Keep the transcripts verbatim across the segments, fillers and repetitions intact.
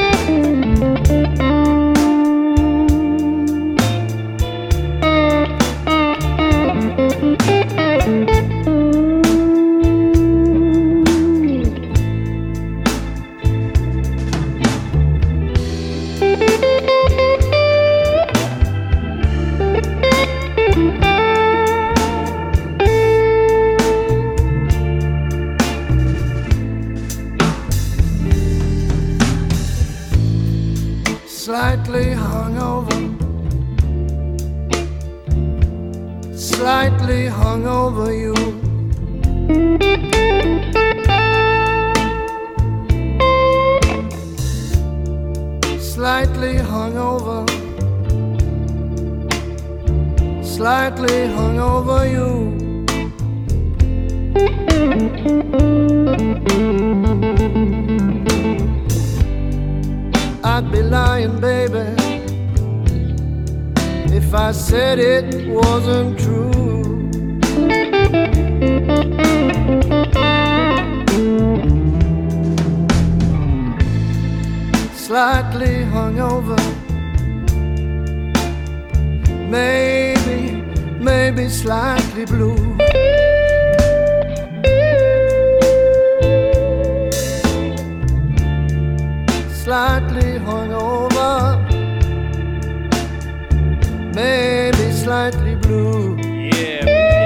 Slightly hungover, slightly hungover you. Slightly hungover, slightly hungover you. I'd be lying, baby, if I said it wasn't true. Slightly hungover, maybe, maybe slightly blue. Slightly hungover, maybe slightly blue. Yeah,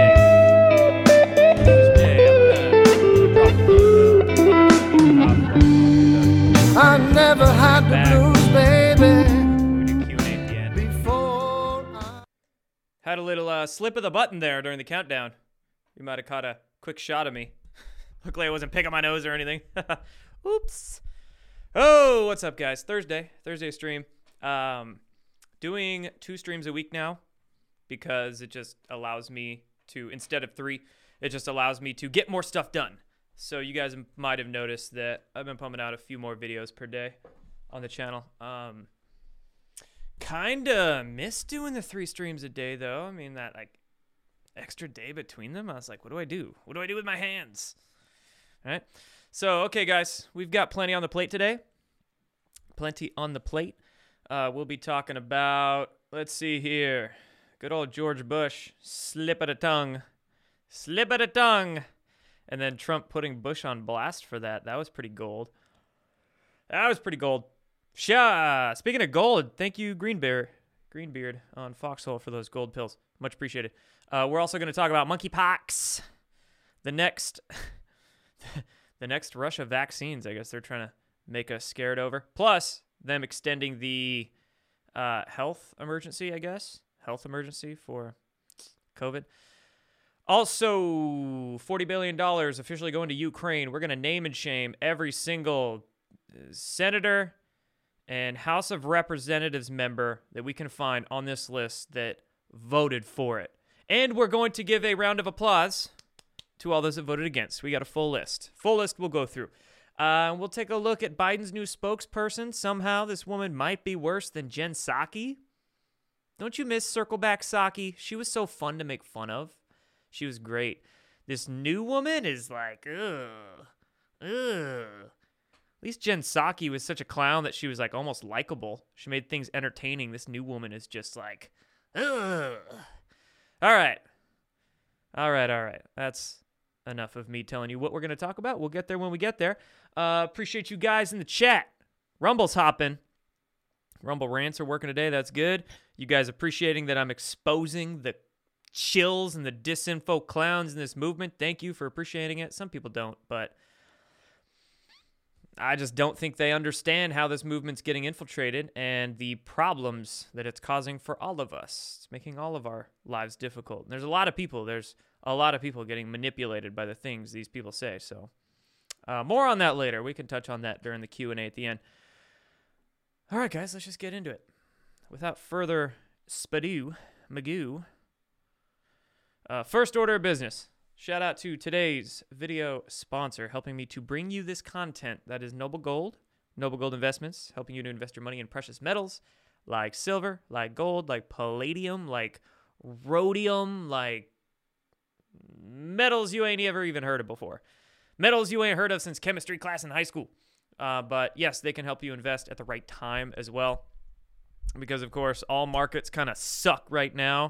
I never had the Back. blues, baby. We do Q and A at the end. Before I... Had a little uh, slip of the button there during the countdown. You might have caught a quick shot of me. Looked like I wasn't picking my nose or anything. Oops. Oh, what's up, guys? Thursday, Thursday stream. Um, doing two streams a week now because it just allows me to, instead of three, it just allows me to get more stuff done. So you guys might have noticed that I've been pumping out a few more videos per day on the channel. Um, kinda miss doing the three streams a day, though. I mean, that like extra day between them, I was like, what do I do? What do I do with my hands? All right. So, okay, guys, we've got plenty on the plate today. Plenty on the plate. Uh, we'll be talking about, let's see here, good old George Bush, slip of the tongue, slip of the tongue, and then Trump putting Bush on blast for that. That was pretty gold. That was pretty gold. Sha. Speaking of gold, thank you, Greenbeard, Greenbeard on Foxhole for those gold pills. Much appreciated. Uh, we're also going to talk about monkeypox, the next... The next rush of vaccines, I guess they're trying to make us scared over. Plus, them extending the uh, health emergency, I guess. Health emergency for COVID. Also, forty billion dollars officially going to Ukraine. We're going to name and shame every single senator and House of Representatives member that we can find on this list that voted for it. And we're going to give a round of applause to all those that voted against. We got a full list. Full list we'll go through. Uh, we'll take a look at Biden's new spokesperson. Somehow this woman might be worse than Jen Psaki. Don't you miss Circleback Psaki? She was so fun to make fun of. She was great. This new woman is like, ugh, ugh. At least Jen Psaki was such a clown that she was like almost likable. She made things entertaining. This new woman is just like, ugh. All right. All right, all right. That's enough of me telling you what we're going to talk about. We'll get there when we get there. Uh, appreciate you guys in the chat. Rumble's hopping. Rumble rants are working today. That's good. You guys appreciating that I'm exposing the chills and the disinfo clowns in this movement. Thank you for appreciating it. Some people don't, but I just don't think they understand how this movement's getting infiltrated and the problems that it's causing for all of us. It's making all of our lives difficult. And there's a lot of people. There's a lot of people getting manipulated by the things these people say. So uh, more on that later. We can touch on that during the Q and A at the end. All right, guys, let's just get into it. Without further spadoo, magoo. Uh, first order of business. Shout out to today's video sponsor, helping me to bring you this content. That is Noble Gold. Noble Gold Investments, helping you to invest your money in precious metals like silver, like gold, like palladium, like rhodium, like metals you ain't ever even heard of before. Metals you ain't heard of since chemistry class in high school. Uh, but yes, they can help you invest at the right time as well. Because, of course, all markets kind of suck right now.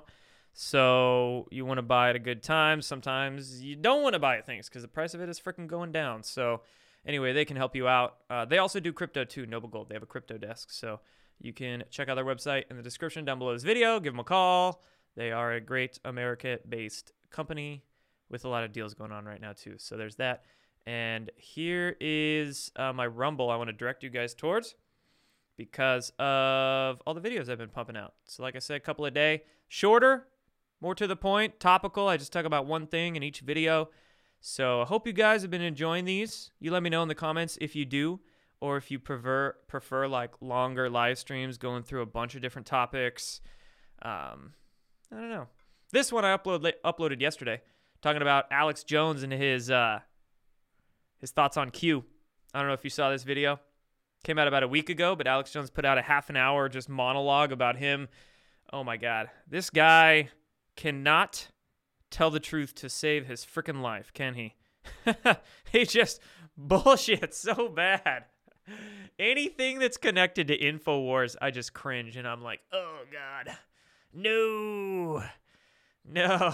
So you want to buy at a good time. Sometimes you don't want to buy at things because the price of it is freaking going down. So anyway, they can help you out. Uh, they also do crypto too, Noble Gold. They have a crypto desk. So you can check out their website in the description down below this video. Give them a call. They are a great America-based company with a lot of deals going on right now too. So there's that. And here is uh, my Rumble I want to direct you guys towards because of all the videos I've been pumping out. So like I said, a couple a day. Shorter, more to the point, topical. I just talk about one thing in each video. So I hope you guys have been enjoying these. You let me know in the comments if you do, or if you prefer prefer like longer live streams going through a bunch of different topics. Um, I don't know. This one I upload, uploaded yesterday, talking about Alex Jones and his uh, his thoughts on Q. I don't know if you saw this video. Came out about a week ago, but Alex Jones put out a half an hour just monologue about him. Oh my God. This guy cannot tell the truth to save his freaking life, can he? He just bullshit so bad. Anything that's connected to InfoWars, I just cringe and I'm like, oh God, no, no.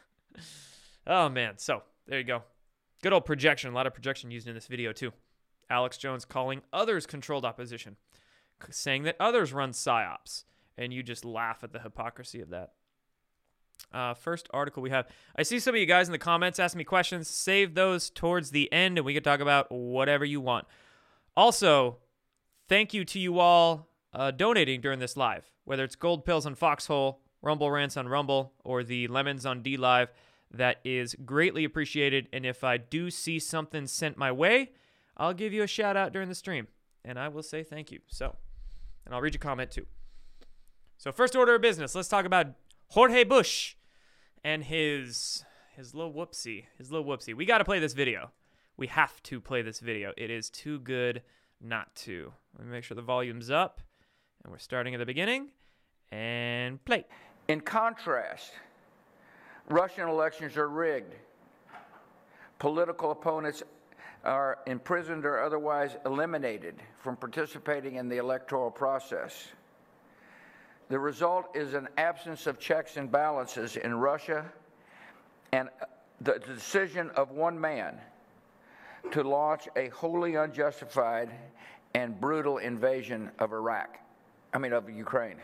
Oh man, so there you go. Good old projection. A lot of projection used in this video too. Alex Jones calling others controlled opposition, saying that others run psyops, and you just laugh at the hypocrisy of that. Uh, first article we have. I see some of you guys in the comments asking me questions. Save those towards the end, and we can talk about whatever you want. Also, thank you to you all uh, donating during this live, whether it's Gold Pills on Foxhole, Rumble Rants on Rumble, or the Lemons on D Live. That is greatly appreciated, and if I do see something sent my way, I'll give you a shout out during the stream, and I will say thank you. So, and I'll read your comment too. So first order of business, let's talk about Jorge Bush and his his little whoopsie, his little whoopsie. We got to play this video. We have to play this video. It is too good not to. Let me make sure the volume's up, and we're starting at the beginning, and play. In contrast, Russian elections are rigged. Political opponents are imprisoned or otherwise eliminated from participating in the electoral process. The result is an absence of checks and balances in Russia and the decision of one man to launch a wholly unjustified and brutal invasion of Iraq. I mean, of Ukraine.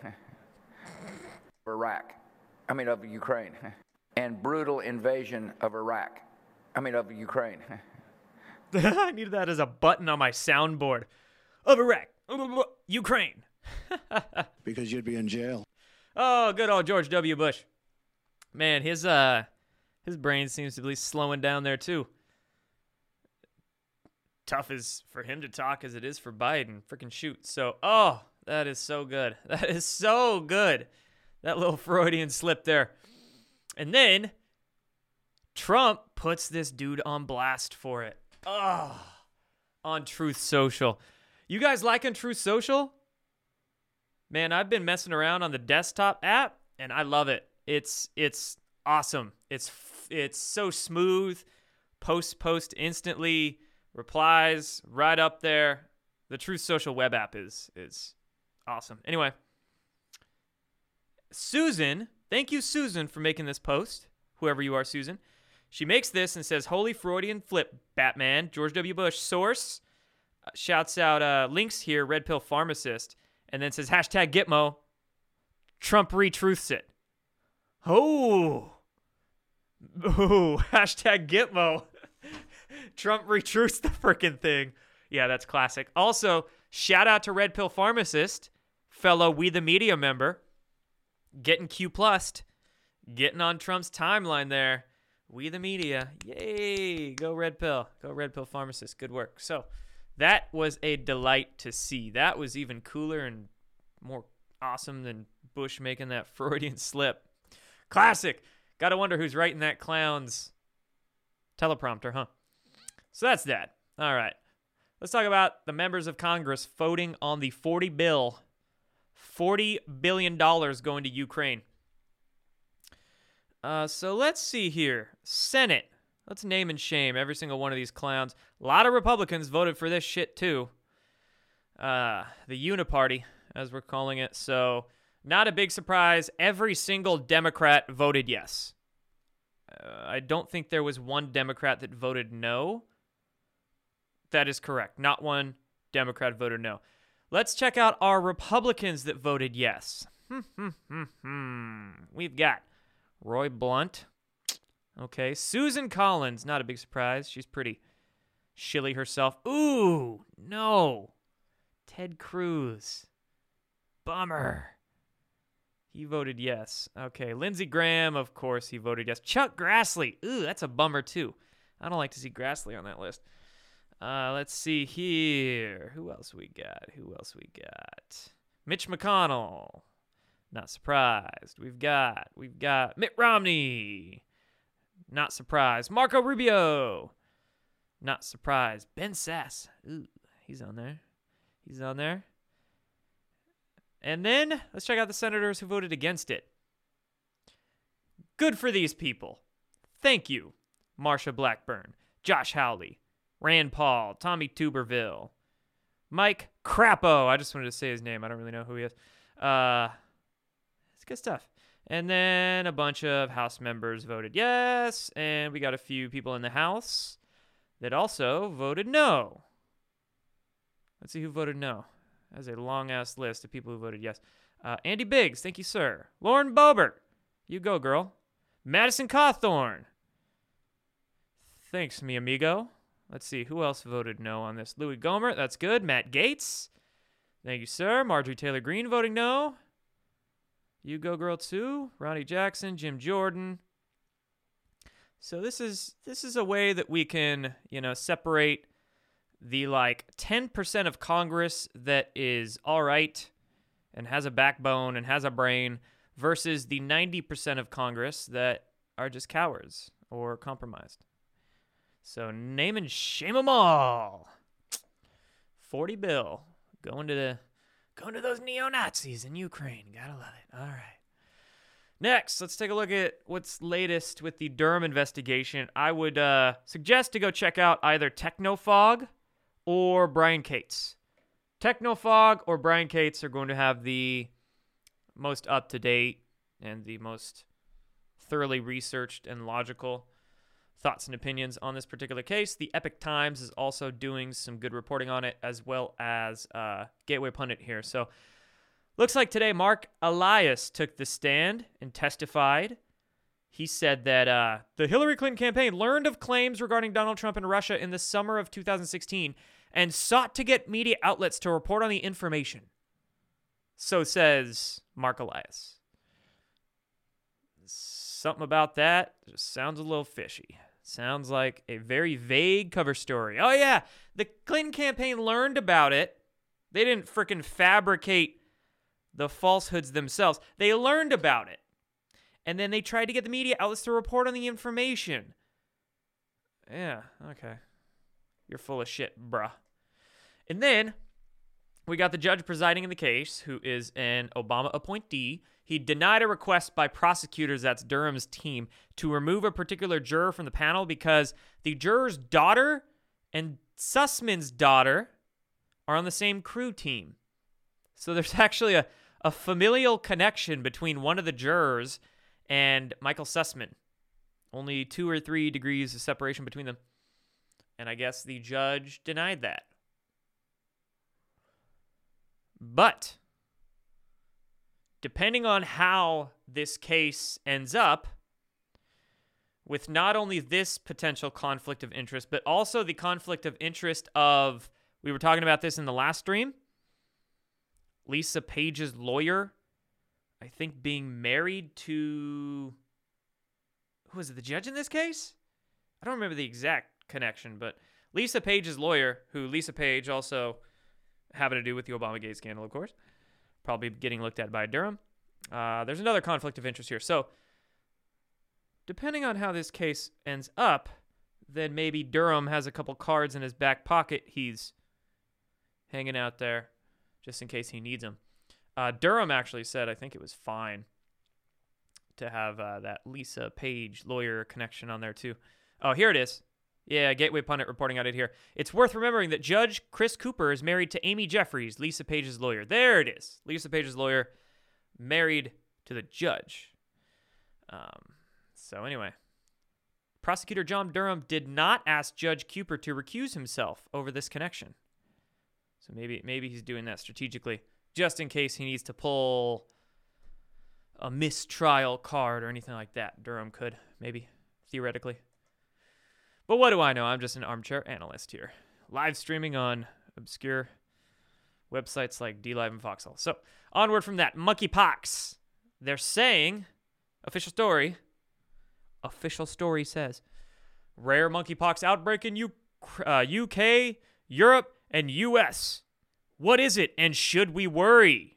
Iraq. I mean, of Ukraine. And brutal invasion of Iraq. I mean, of Ukraine. I needed that as a button on my soundboard. Of Iraq. Ukraine. Because you'd be in jail. Oh, good old George W. Bush. Man, his uh, his brain seems to be slowing down there too. Tough as for him to talk as it is for Biden. Freaking shoot. So, oh, that is so good. That is so good. That little Freudian slip there. And then Trump puts this dude on blast for it. Oh, on Truth Social. You guys liking Truth Social? Man, I've been messing around on the desktop app, and I love it. It's it's awesome. It's it's so smooth. Post post instantly, replies right up there. The Truth Social web app is is awesome. Anyway, Susan, thank you, Susan, for making this post. Whoever you are, Susan. She makes this and says, "Holy Freudian flip, Batman." George W. Bush source. Uh, shouts out uh, links here, Red Pill Pharmacist. And then says, hashtag Gitmo. Trump retruths it. Oh. Oh, hashtag Gitmo. Trump retruths the freaking thing. Yeah, that's classic. Also, shout out to Red Pill Pharmacist, fellow We the Media member, getting Q plussed, getting on Trump's timeline there. We the Media. Yay. Go Red Pill. Go Red Pill Pharmacist. Good work. So, that was a delight to see. That was even cooler and more awesome than Bush making that Freudian slip. Classic. Gotta wonder who's writing that clown's teleprompter, huh? So that's that. All right. Let's talk about the members of Congress voting on the forty bill. forty billion dollars going to Ukraine. Uh, so let's see here. Senate. Let's name and shame every single one of these clowns. A lot of Republicans voted for this shit too. uh, the Uniparty, as we're calling it. So not a big surprise. Every single Democrat voted yes. Uh, I don't think there was one Democrat that voted no. That is correct. Not one Democrat voted no. Let's check out our Republicans that voted yes. We've got Roy Blunt. Okay. Susan Collins. Not a big surprise. She's pretty shilly herself. Ooh, no. Ted Cruz. Bummer. He voted yes. Okay. Lindsey Graham, of course, he voted yes. Chuck Grassley. Ooh, that's a bummer, too. I don't like to see Grassley on that list. Uh, let's see here. Who else we got? Who else we got? Mitch McConnell. Not surprised. We've got, we've got Mitt Romney. Not surprised. Marco Rubio. Not surprised. Ben Sass. Ooh, he's on there. He's on there. And then let's check out the senators who voted against it. Good for these people. Thank you. Marsha Blackburn, Josh Hawley, Rand Paul, Tommy Tuberville, Mike Crapo. I just wanted to say his name. I don't really know who he is. Uh, it's good stuff. And then a bunch of House members voted yes. And we got a few people in the House that also voted no. Let's see who voted no. That's a long-ass list of people who voted yes. Uh, Andy Biggs, thank you, sir. Lauren Boebert, you go, girl. Madison Cawthorn. Thanks, mi amigo. Let's see, who else voted no on this? Louis Gohmert, that's good. Matt Gaetz, thank you, sir. Marjorie Taylor Greene voting no. You go, girl, too. Ronnie Jackson, Jim Jordan. So this is this is a way that we can, you know, separate the like ten percent of Congress that is all right and has a backbone and has a brain versus the ninety percent of Congress that are just cowards or compromised. So name and shame them all. forty bill going to the going to those neo-Nazis in Ukraine. Gotta love it. All right. Next, let's take a look at what's latest with the Durham investigation. I would uh, suggest to go check out either Technofog or Brian Cates. Technofog or Brian Cates are going to have the most up-to-date and the most thoroughly researched and logical thoughts and opinions on this particular case. The Epic Times is also doing some good reporting on it, as well as uh, Gateway Pundit here. So looks like today Mark Elias took the stand and testified. He said that uh, the Hillary Clinton campaign learned of claims regarding Donald Trump and Russia in the summer of two thousand sixteen and sought to get media outlets to report on the information. So says Mark Elias. Something about that just sounds a little fishy. Sounds like a very vague cover story. Oh, yeah, the Clinton campaign learned about it. They didn't frickin' fabricate the falsehoods themselves. They learned about it. And then they tried to get the media outlets to report on the information. Yeah, okay. You're full of shit, bruh. And then we got the judge presiding in the case, who is an Obama appointee. He denied a request by prosecutors, that's Durham's team, to remove a particular juror from the panel because the juror's daughter and Sussman's daughter are on the same crew team. So there's actually a, a familial connection between one of the jurors and Michael Sussman. Only two or three degrees of separation between them. And I guess the judge denied that. But depending on how this case ends up, with not only this potential conflict of interest, but also the conflict of interest of, we were talking about this in the last stream, Lisa Page's lawyer, I think being married to, who was it, the judge in this case? I don't remember the exact connection, but Lisa Page's lawyer, who Lisa Page also having to do with the Obamagate scandal, of course, probably getting looked at by Durham. Uh, there's another conflict of interest here. So depending on how this case ends up, then maybe Durham has a couple cards in his back pocket. He's hanging out there just in case he needs them. Uh, Durham actually said, I think it was fine to have uh, that Lisa Page lawyer connection on there too. Oh, here it is. Yeah, Gateway Pundit reporting on it here. It's worth remembering that Judge Chris Cooper is married to Amy Jeffries, Lisa Page's lawyer. There it is. Lisa Page's lawyer married to the judge. Um, so anyway, prosecutor John Durham did not ask Judge Cooper to recuse himself over this connection. So maybe maybe he's doing that strategically, just in case he needs to pull a mistrial card or anything like that. Durham could, maybe, theoretically. But what do I know? I'm just an armchair analyst here, live streaming on obscure websites like DLive and Foxhole. So onward from that, monkeypox. They're saying, official story, official story says, rare monkeypox outbreak in U- uh, U K, Europe, and U S. What is it, and should we worry?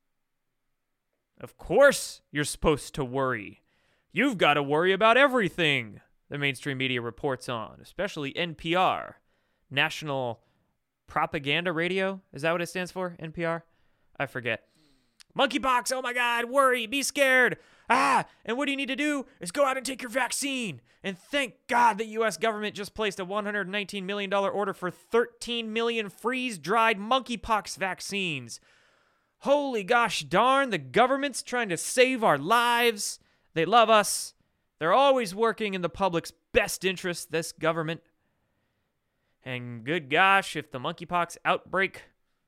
Of course you're supposed to worry. You've got to worry about everything, the mainstream media reports on, especially N P R, National Propaganda Radio. Is that what it stands for, N P R? I forget. Monkeypox, oh my God, worry, be scared. Ah, and what do you need to do is go out and take your vaccine. And thank God the U S government just placed a one hundred nineteen million dollars order for thirteen million freeze-dried monkeypox vaccines. Holy gosh darn, the government's trying to save our lives. They love us. They're always working in the public's best interest, this government. And good gosh, if the monkeypox outbreak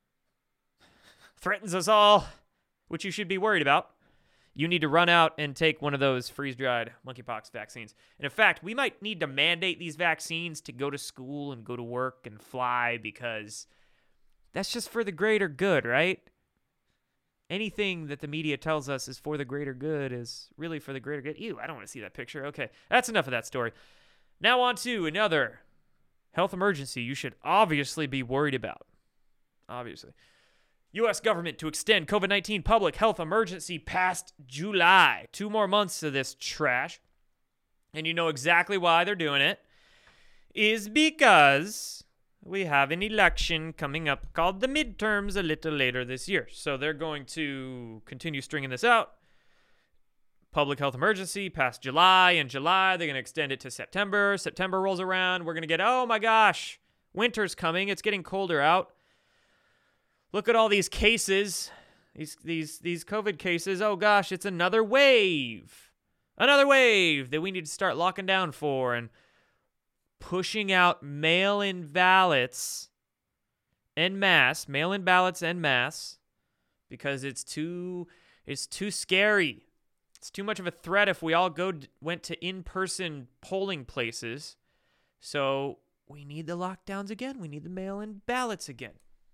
threatens us all, which you should be worried about, you need to run out and take one of those freeze-dried monkeypox vaccines. And in fact, we might need to mandate these vaccines to go to school and go to work and fly, because that's just for the greater good, right? Anything that the media tells us is for the greater good is really for the greater good. Ew, I don't want to see that picture. Okay, that's enough of that story. Now on to another health emergency you should obviously be worried about. Obviously. U S government to extend COVID nineteen public health emergency past July. Two more months of this trash. And you know exactly why they're doing it. Is because we have an election coming up called the midterms a little later this year. So they're going to continue stringing this out. Public health emergency past July. In July, they're going to extend it to September. September rolls around. We're going to get, oh my gosh, winter's coming. It's getting colder out. Look at all these cases, these these these COVID cases. Oh gosh, it's another wave. Another wave that we need to start locking down for, and pushing out mail-in ballots en masse, mail-in ballots en masse, because it's too it's too scary. It's too much of a threat if we all go went to in-person polling places. So we need the lockdowns again. We need the mail-in ballots again.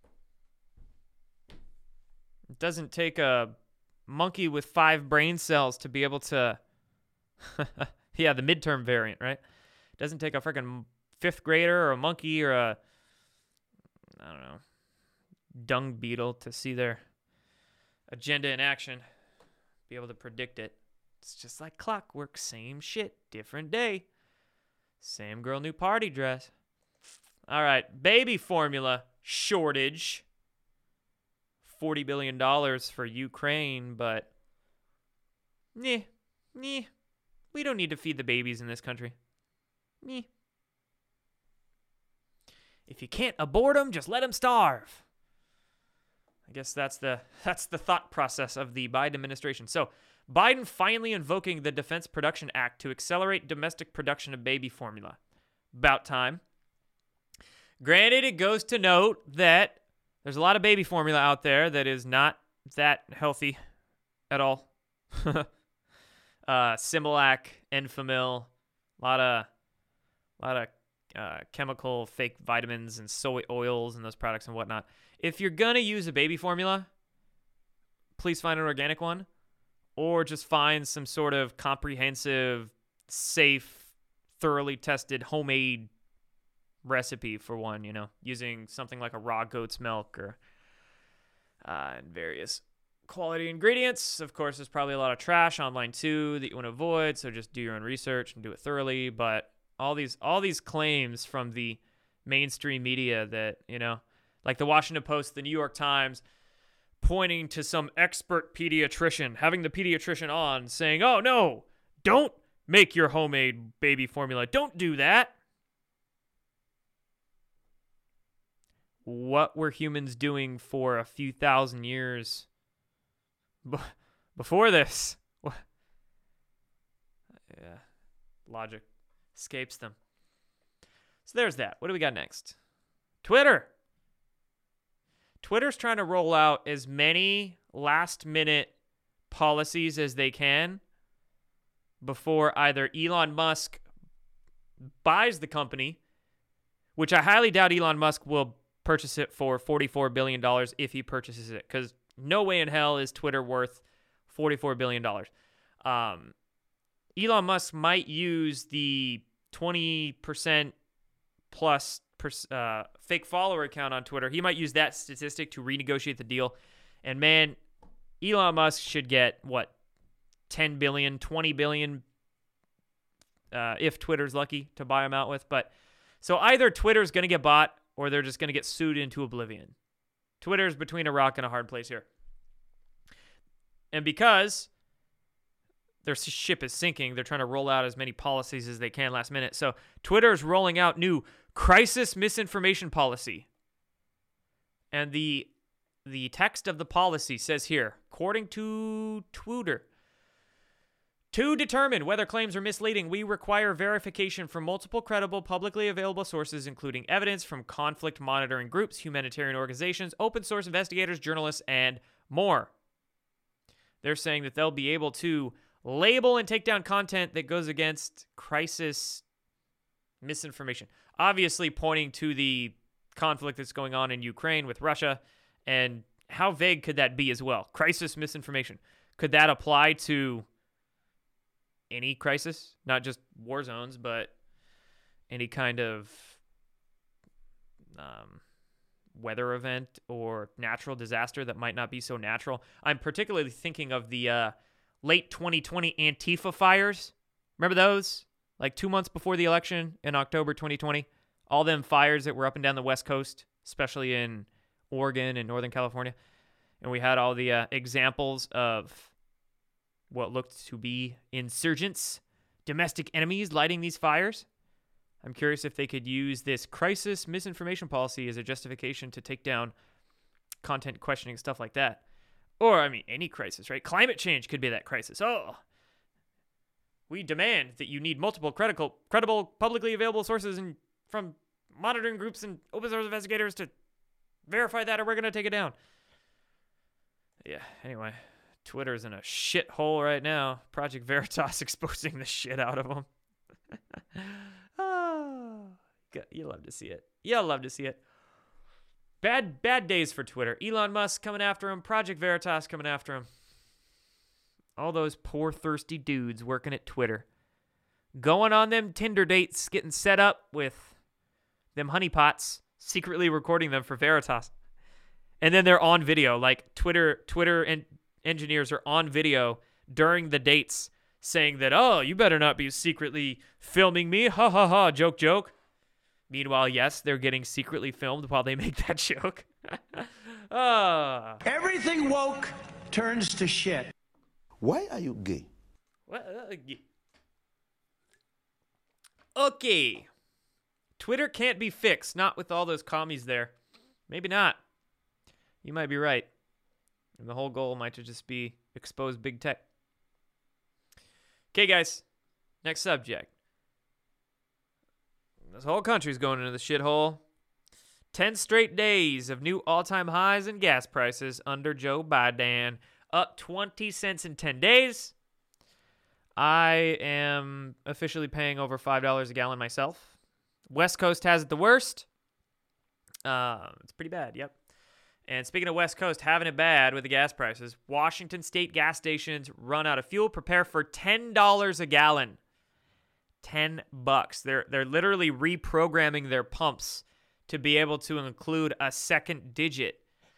It doesn't take a monkey with five brain cells to be able to... yeah, the midterm variant, right? It doesn't take a freaking fifth grader or a monkey or a... I don't know, dung beetle to see their agenda in action, be able to predict it. It's just like clockwork. Same shit, different day. Same girl, new party dress. All right, baby formula shortage. forty billion dollars for Ukraine, but nah, nah, we don't need to feed the babies in this country. Nah. If you can't abort them, just let them starve. I guess that's the that's the thought process of the Biden administration. So, Biden finally invoking the Defense Production Act to accelerate domestic production of baby formula. About time. Granted, it goes to note that there's a lot of baby formula out there that is not that healthy at all. uh, Similac, Enfamil, a lot of, lot of uh, chemical fake vitamins and soy oils and those products and whatnot. If you're gonna use a baby formula, please find an organic one, or just find some sort of comprehensive, safe, thoroughly tested homemade recipe for one, you know, using something like a raw goat's milk or uh, and various quality ingredients. Of course, there's probably a lot of trash online too that you want to avoid, so just do your own research and do it thoroughly. But all these all these claims from the mainstream media that, you know, like the Washington Post, the New York Times, pointing to some expert pediatrician, having the pediatrician on saying, oh no, don't make your homemade baby formula. Don't do that. what were humans doing for a few thousand years b- before this? Yeah, logic escapes them. So there's that. What do we got next? Twitter. Twitter's trying to roll out as many last-minute policies as they can before either Elon Musk buys the company, which I highly doubt Elon Musk will purchase it for forty-four billion dollars if he purchases it, because no way in hell is Twitter worth forty-four billion dollars. Um, Elon Musk might use the twenty percent plus per, uh, fake follower account on Twitter. He might use that statistic to renegotiate the deal. And man, Elon Musk should get, what, ten billion, twenty billion uh, if Twitter's lucky to buy him out with. But so either Twitter's going to get bought or they're just going to get sued into oblivion. Twitter's between a rock and a hard place here. And because their ship is sinking, they're trying to roll out as many policies as they can last minute. So Twitter is rolling out new crisis misinformation policy. And the the text of the policy says here, according to Twitter, to determine whether claims are misleading, we require verification from multiple credible, publicly available sources, including evidence from conflict monitoring groups, humanitarian organizations, open source investigators, journalists, and more. They're saying that they'll be able to label and take down content that goes against crisis misinformation. Obviously pointing to the conflict that's going on in Ukraine with Russia, and how vague could that be as well? Crisis misinformation. Could that apply to any crisis? Not just war zones, but any kind of um, weather event or natural disaster that might not be so natural. I'm particularly thinking of the uh, late twenty twenty Antifa fires. Remember those? Like two months before the election in October twenty twenty. All them fires that were up and down the West Coast, especially in Oregon and Northern California. And we had all the uh, examples of what looked to be insurgents, domestic enemies lighting these fires. I'm curious if they could use this crisis misinformation policy as a justification to take down content questioning, stuff like that. Or, I mean, any crisis, right? Climate change could be that crisis. Oh, we demand that you need multiple credible, credible publicly available sources and from monitoring groups and open source investigators to verify that, or we're going to take it down. Yeah, anyway, Twitter's in a shithole right now. Project Veritas exposing the shit out of them. Oh, you love to see it. You'll love to see it. Bad, bad days for Twitter. Elon Musk coming after him. Project Veritas coming after him. All those poor, thirsty dudes working at Twitter. Going on them Tinder dates, getting set up with them honeypots, secretly recording them for Veritas. And then they're on video. Like Twitter Twitter and engineers are on video during the dates saying that, oh, you better not be secretly filming me. Ha ha ha, joke, joke. Meanwhile, yes, they're getting secretly filmed while they make that joke. uh, Everything woke turns to shit. Why are you gay? What? Okay. Twitter can't be fixed. Not with all those commies there. Maybe not. You might be right. And the whole goal might just be expose big tech. Okay, guys. Next subject. This whole country's going into the shithole. Ten straight days of new all-time highs in gas prices under Joe Biden. Up twenty cents in ten days. I am officially paying over five dollars a gallon myself. West Coast has it the worst. Uh, it's pretty bad, yep. And speaking of West Coast having it bad with the gas prices, Washington State gas stations run out of fuel. Prepare for ten dollars a gallon. ten bucks. They're they're literally reprogramming their pumps to be able to include a second digit.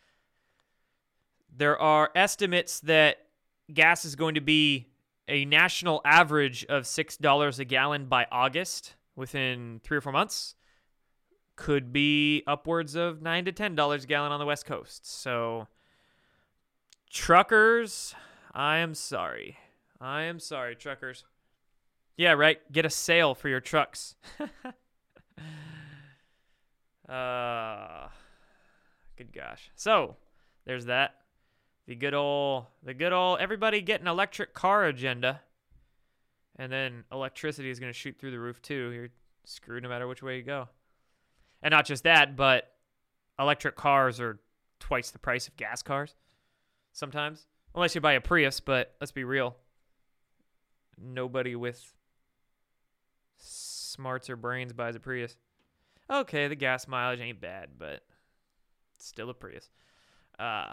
There are estimates that gas is going to be a national average of six dollars a gallon by August, within three or four months. Could be upwards of nine to ten dollars a gallon on the West Coast. So, truckers, I am sorry. I am sorry, truckers. Yeah, right. Get a sale for your trucks. uh, good gosh. So there's that. The good old, the good old, everybody get an electric car agenda. And then electricity is going to shoot through the roof too. You're screwed no matter which way you go. And not just that, but electric cars are twice the price of gas cars sometimes. Unless you buy a Prius, but let's be real. Nobody with smarts or brains buys a Prius. Okay, the gas mileage ain't bad, but it's still a Prius. Uh,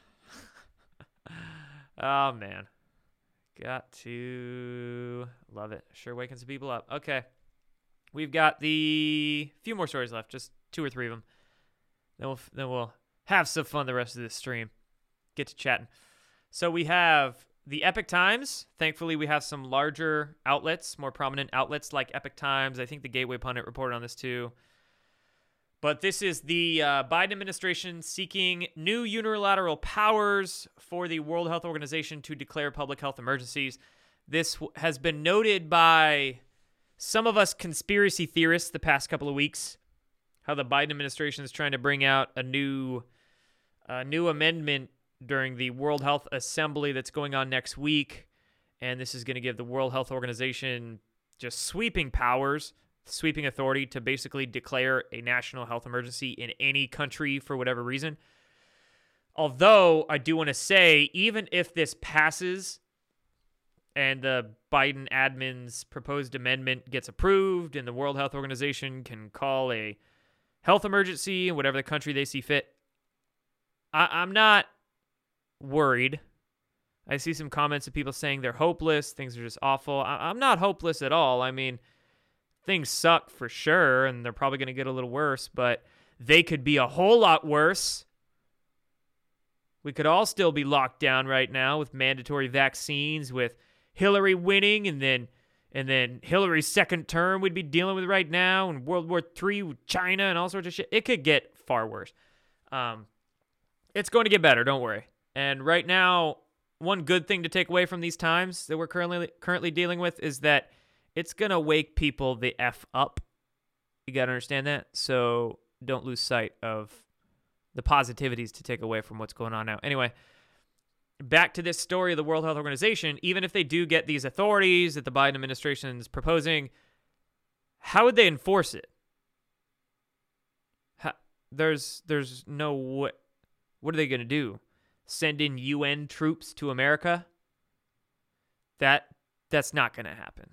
oh, man. Got to love it. Sure waking some people up. Okay. We've got the few more stories left, just two or three of them. Then we'll, then we'll have some fun the rest of this stream. Get to chatting. So we have the Epoch Times. Thankfully, we have some larger outlets, more prominent outlets like Epoch Times. I think the Gateway Pundit reported on this too. But this is the uh, Biden administration seeking new unilateral powers for the World Health Organization to declare public health emergencies. This w- has been noted by some of us conspiracy theorists the past couple of weeks, how the Biden administration is trying to bring out a new, a new amendment during the World Health Assembly that's going on next week. And this is going to give the World Health Organization just sweeping powers, sweeping authority to basically declare a national health emergency in any country for whatever reason. Although I do want to say, even if this passes and the Biden admin's proposed amendment gets approved and the World Health Organization can call a health emergency in whatever the country they see fit, I- I'm not worried. I see some comments of people saying they're hopeless, things are just awful. I- I'm not hopeless at all. I mean, things suck for sure, and they're probably going to get a little worse, but they could be a whole lot worse. We could all still be locked down right now with mandatory vaccines, with Hillary winning, and then and then Hillary's second term we'd be dealing with right now, and World War Three with China and all sorts of shit. It could get far worse. Um, it's going to get better, don't worry. And right now, one good thing to take away from these times that we're currently currently dealing with is that it's going to wake people the F up. You got to understand that. So don't lose sight of the positivities to take away from what's going on now. Anyway, back to this story of the World Health Organization. Even if they do get these authorities that the Biden administration is proposing, how would they enforce it? How, there's there's no way. What are they going to do? Send in U N troops to America? That that's not going to happen.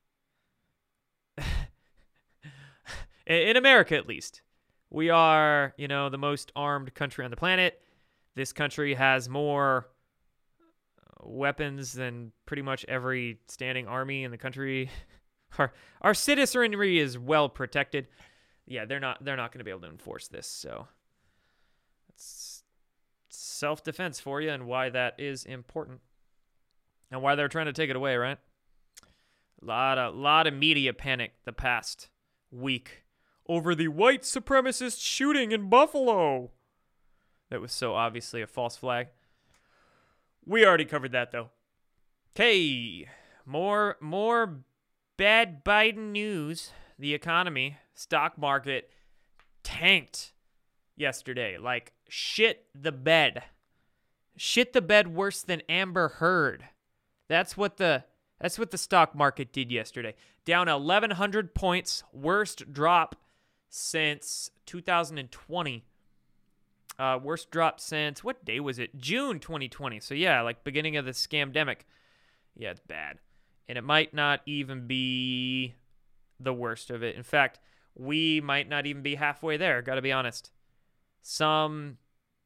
In America, at least. We are, you know, the most armed country on the planet. This country has more weapons than pretty much every standing army in the country. Our our citizenry is well protected. Yeah, they're not they're not going to be able to enforce this. So it's self-defense for you, and why that is important, and why they're trying to take it away, right? A lot of lot of media panic the past week over the white supremacist shooting in Buffalo. That was so obviously a false flag. We already covered that, though. Okay, more more bad Biden news. The economy, stock market tanked yesterday. Like, shit the bed. Shit the bed worse than Amber Heard. That's what the that's what the stock market did yesterday. Down eleven hundred points, worst drop since two thousand twenty. Uh, worst drop since, what day was it? June twenty twenty. So yeah, like beginning of the scamdemic. Yeah, it's bad. And it might not even be the worst of it. In fact, we might not even be halfway there, gotta be honest. Some,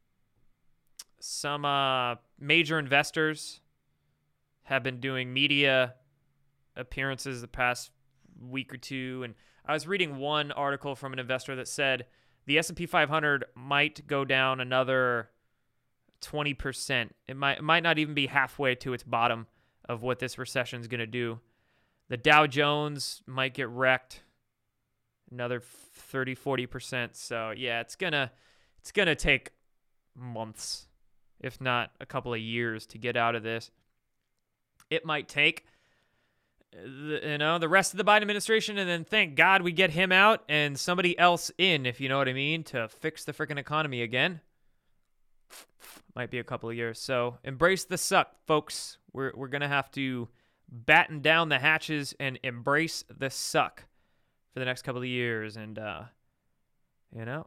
some uh, major investors have been doing media appearances the past week or two, and I was reading one article from an investor that said the S and P five hundred might go down another twenty percent. It might it might not even be halfway to its bottom of what this recession is going to do. The Dow Jones might get wrecked another thirty, forty percent. So, yeah, it's going to it's going to take months, if not a couple of years, to get out of this. It might take The, you know, the rest of the Biden administration, and then thank God we get him out and somebody else in, if you know what I mean, to fix the freaking economy again. might be a couple of years. So embrace the suck, folks. We're we're gonna have to batten down the hatches and embrace the suck for the next couple of years, and uh, you know,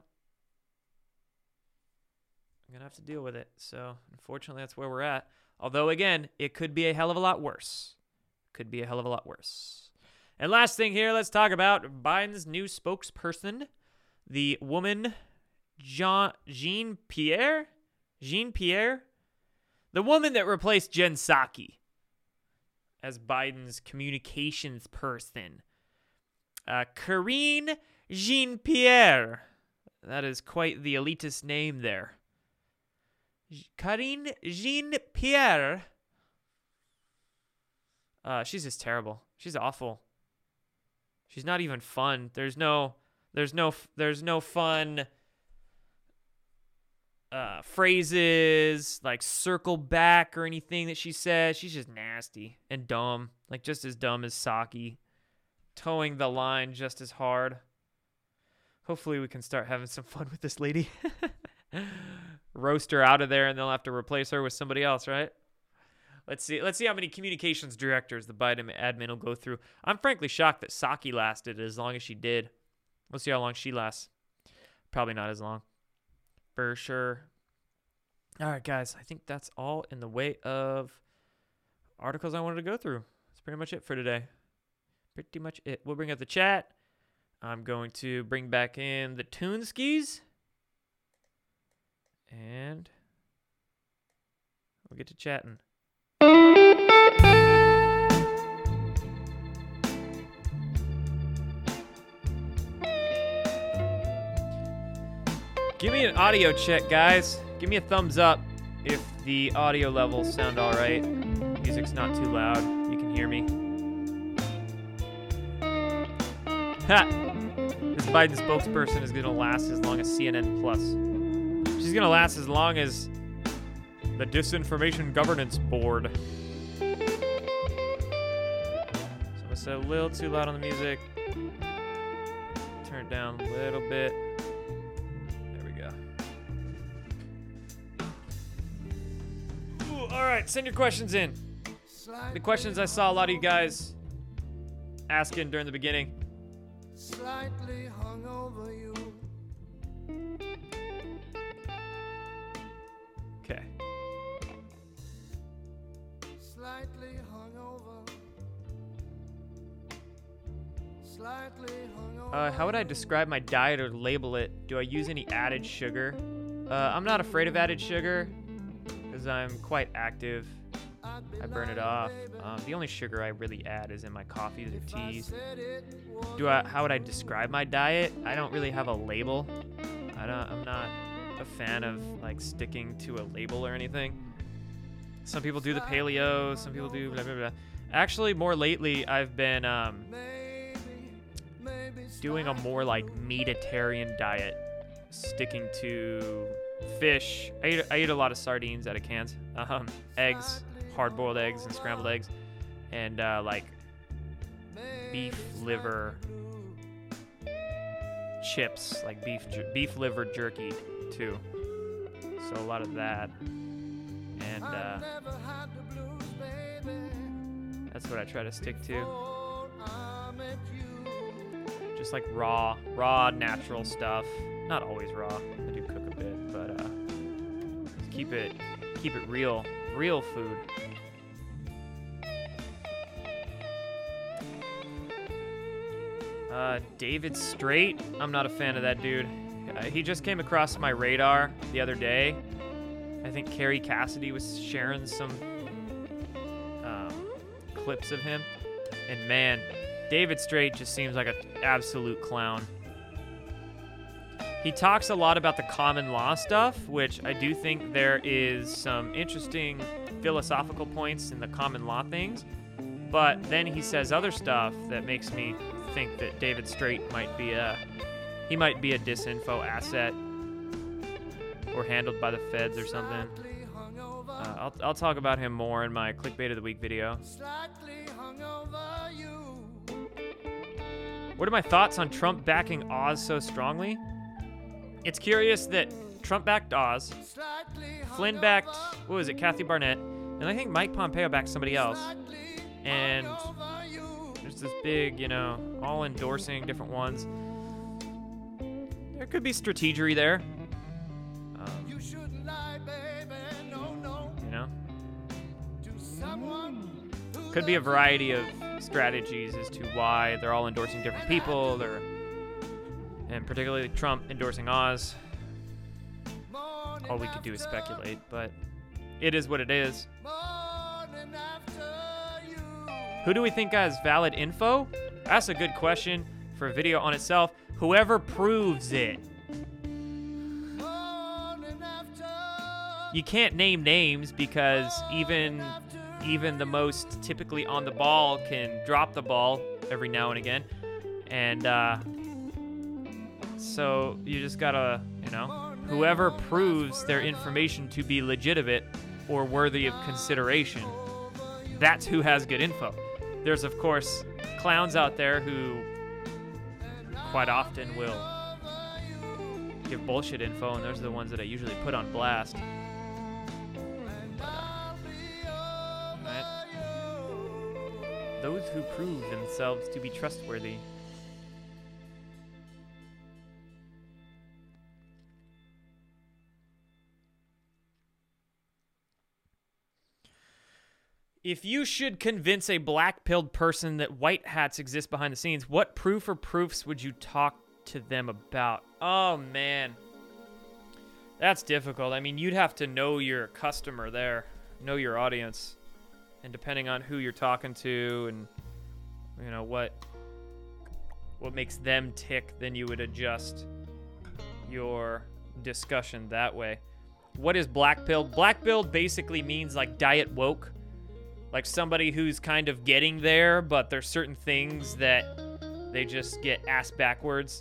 I'm gonna have to deal with it. So unfortunately, that's where we're at. Although again, it could be a hell of a lot worse. Could be a hell of a lot worse. And last thing here, let's talk about Biden's new spokesperson, the woman Jean Jean Pierre. Jean Pierre, the woman that replaced Jen Psaki as Biden's communications person. Uh, Karine Jean Pierre. That is quite the elitist name there. Karine Jean Pierre. Uh, she's just terrible. She's awful. She's not even fun. There's no, there's no, there's no fun. Uh, phrases like circle back or anything that she says. She's just nasty and dumb, like just as dumb as Psaki, towing the line just as hard. Hopefully we can start having some fun with this lady. Roast her out of there and they'll have to replace her with somebody else, right? Let's see. Let's see how many communications directors the Biden admin will go through. I'm frankly shocked that Psaki lasted as long as she did. We'll see how long she lasts. Probably not as long. For sure. All right, guys. I think that's all in the way of articles I wanted to go through. That's pretty much it for today. Pretty much it. We'll bring up the chat. I'm going to bring back in the Toonskis. And we'll get to chatting. Give me an audio check, guys. Give me a thumbs up if the audio levels sound all right. Music's not too loud. You can hear me. Ha! This Biden spokesperson is going to last as long as C N N Plus. She's going to last as long as the Disinformation Governance Board. So I said a little too loud on the music. Turn it down a little bit. All right, send your questions in. The questions I saw a lot of you guys asking during the beginning. Slightly hung over you. Okay. Slightly hung over. Slightly hung over. Uh, how would I describe my diet or label it? Do I use any added sugar? Uh, I'm not afraid of added sugar. Because I'm quite active. I burn it off. Um, the only sugar I really add is in my coffees or teas. Do I? How would I describe my diet? I don't really have a label. I don't. I'm not a fan of like sticking to a label or anything. Some people do the paleo. Some people do blah blah blah. Actually, more lately, I've been um, doing a more like meatitarian diet, sticking to fish. I eat, I eat a lot of sardines out of cans. Um, eggs, hard-boiled eggs and scrambled eggs, and uh, like beef liver chips, like beef beef liver jerky too. So a lot of that, and uh, that's what I try to stick to. Just like raw, raw, natural stuff. Not always raw. I do cook a bit, but uh, keep it, keep it real, real food. Uh, David Straight. I'm not a fan of that dude. Uh, he just came across my radar the other day. I think Carrie Cassidy was sharing some um, clips of him, and man, David Straight just seems like an absolute clown. He talks a lot about the common law stuff, which I do think there is some interesting philosophical points in the common law things. But then he says other stuff that makes me think that David Straight might be a he might be a disinfo asset or handled by the feds or something. Uh, I'll I'll talk about him more in my clickbait of the week video. What are my thoughts on Trump backing Oz so strongly? It's curious that Trump backed Oz. Flynn backed, what was it, Kathy Barnett. And I think Mike Pompeo backed somebody else. And there's this big, you know, all endorsing different ones. There could be strategery there. Um, you know? Could be a variety of strategies as to why they're all endorsing different people. They're, and particularly Trump endorsing Oz. All we could do is speculate, but it is what it is. Who do we think has valid info? That's a good question for a video on itself. Whoever proves it. You can't name names because even even the most typically on the ball can drop the ball every now and again. And uh, so you just gotta, you know, whoever proves their information to be legitimate or worthy of consideration, that's who has good info. There's, of course, clowns out there who quite often will give bullshit info, and those are the ones that I usually put on blast. But, uh, right. Those who prove themselves to be trustworthy. If you should convince a black-pilled person that white hats exist behind the scenes, what proof or proofs would you talk to them about? Oh, man. That's difficult. I mean, you'd have to know your customer there, know your audience. And depending on who you're talking to and, you know, what, what makes them tick, then you would adjust your discussion that way. What is black-pilled? Black-pilled basically means like diet woke. Like somebody who's kind of getting there, but there's certain things that they just get ass backwards,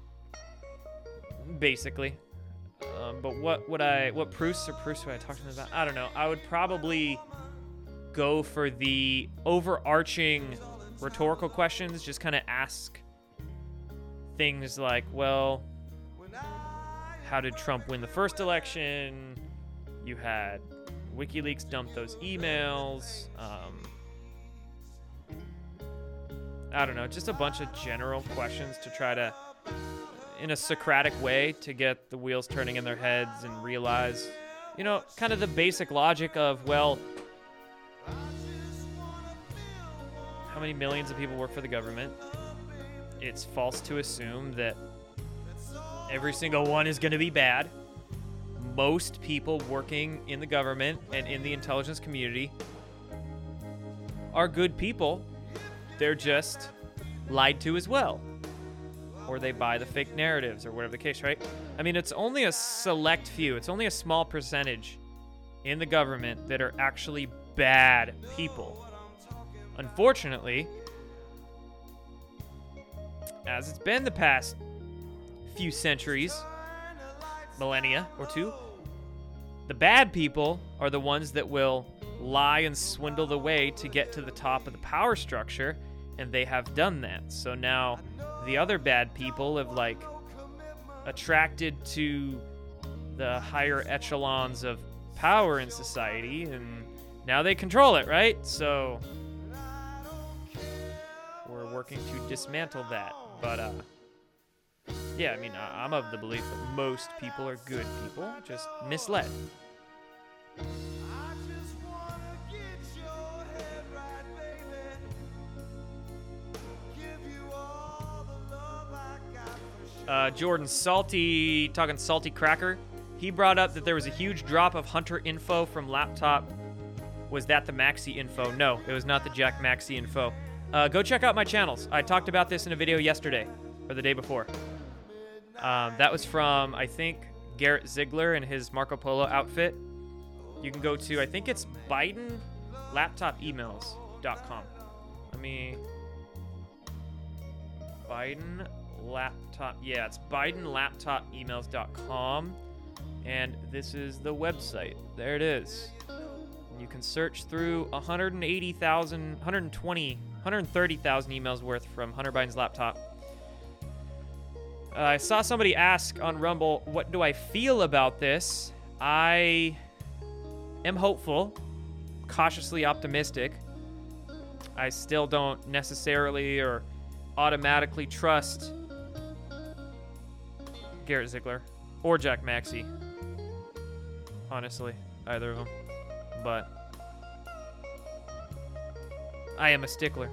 basically. Um, but what would I, what proofs or proofs would I talk to them about? I don't know. I would probably go for the overarching rhetorical questions. Just kind of ask things like, well, how did Trump win the first election? You had WikiLeaks dumped those emails. Um, I don't know, just a bunch of general questions to try to, in a Socratic way, to get the wheels turning in their heads and realize, you know, kind of the basic logic of, well, how many millions of people work for the government? It's false to assume that every single one is going to be bad. Most people working in the government and in the intelligence community are good people. They're just lied to as well. Or they buy the fake narratives or whatever the case, right? I mean, it's only a select few. It's only a small percentage in the government that are actually bad people. Unfortunately, as it's been the past few centuries, millennia or two, the bad people are the ones that will lie and swindle the way to get to the top of the power structure, and they have done that. So now the other bad people have like attracted to the higher echelons of power in society, and now they control it, right? So we're working to dismantle that. But uh yeah, I mean, I'm of the belief that most people are good people, just misled. Uh, Jordan Salty, talking Salty Cracker, he brought up that there was a huge drop of Hunter info from laptop. Was that the Maxi info? No, it was not the Jack Maxi info. Uh, go check out my channels. I talked about this in a video yesterday, or the day before. Um, that was from, I think, Garrett Ziegler and his Marco Polo outfit. You can go to, I think it's Biden Laptop Emails dot com. Let me... Biden Laptop... Yeah, it's Biden Laptop Emails dot com. And this is the website. There it is. And you can search through one hundred eighty thousand, one hundred twenty, one hundred thirty thousand emails worth from Hunter Biden's laptop. Uh, I saw somebody ask on Rumble, what do I feel about this? I am hopeful, cautiously optimistic. I still don't necessarily or automatically trust Garrett Ziegler or Jack Maxey. Honestly, either of them. But I am a stickler.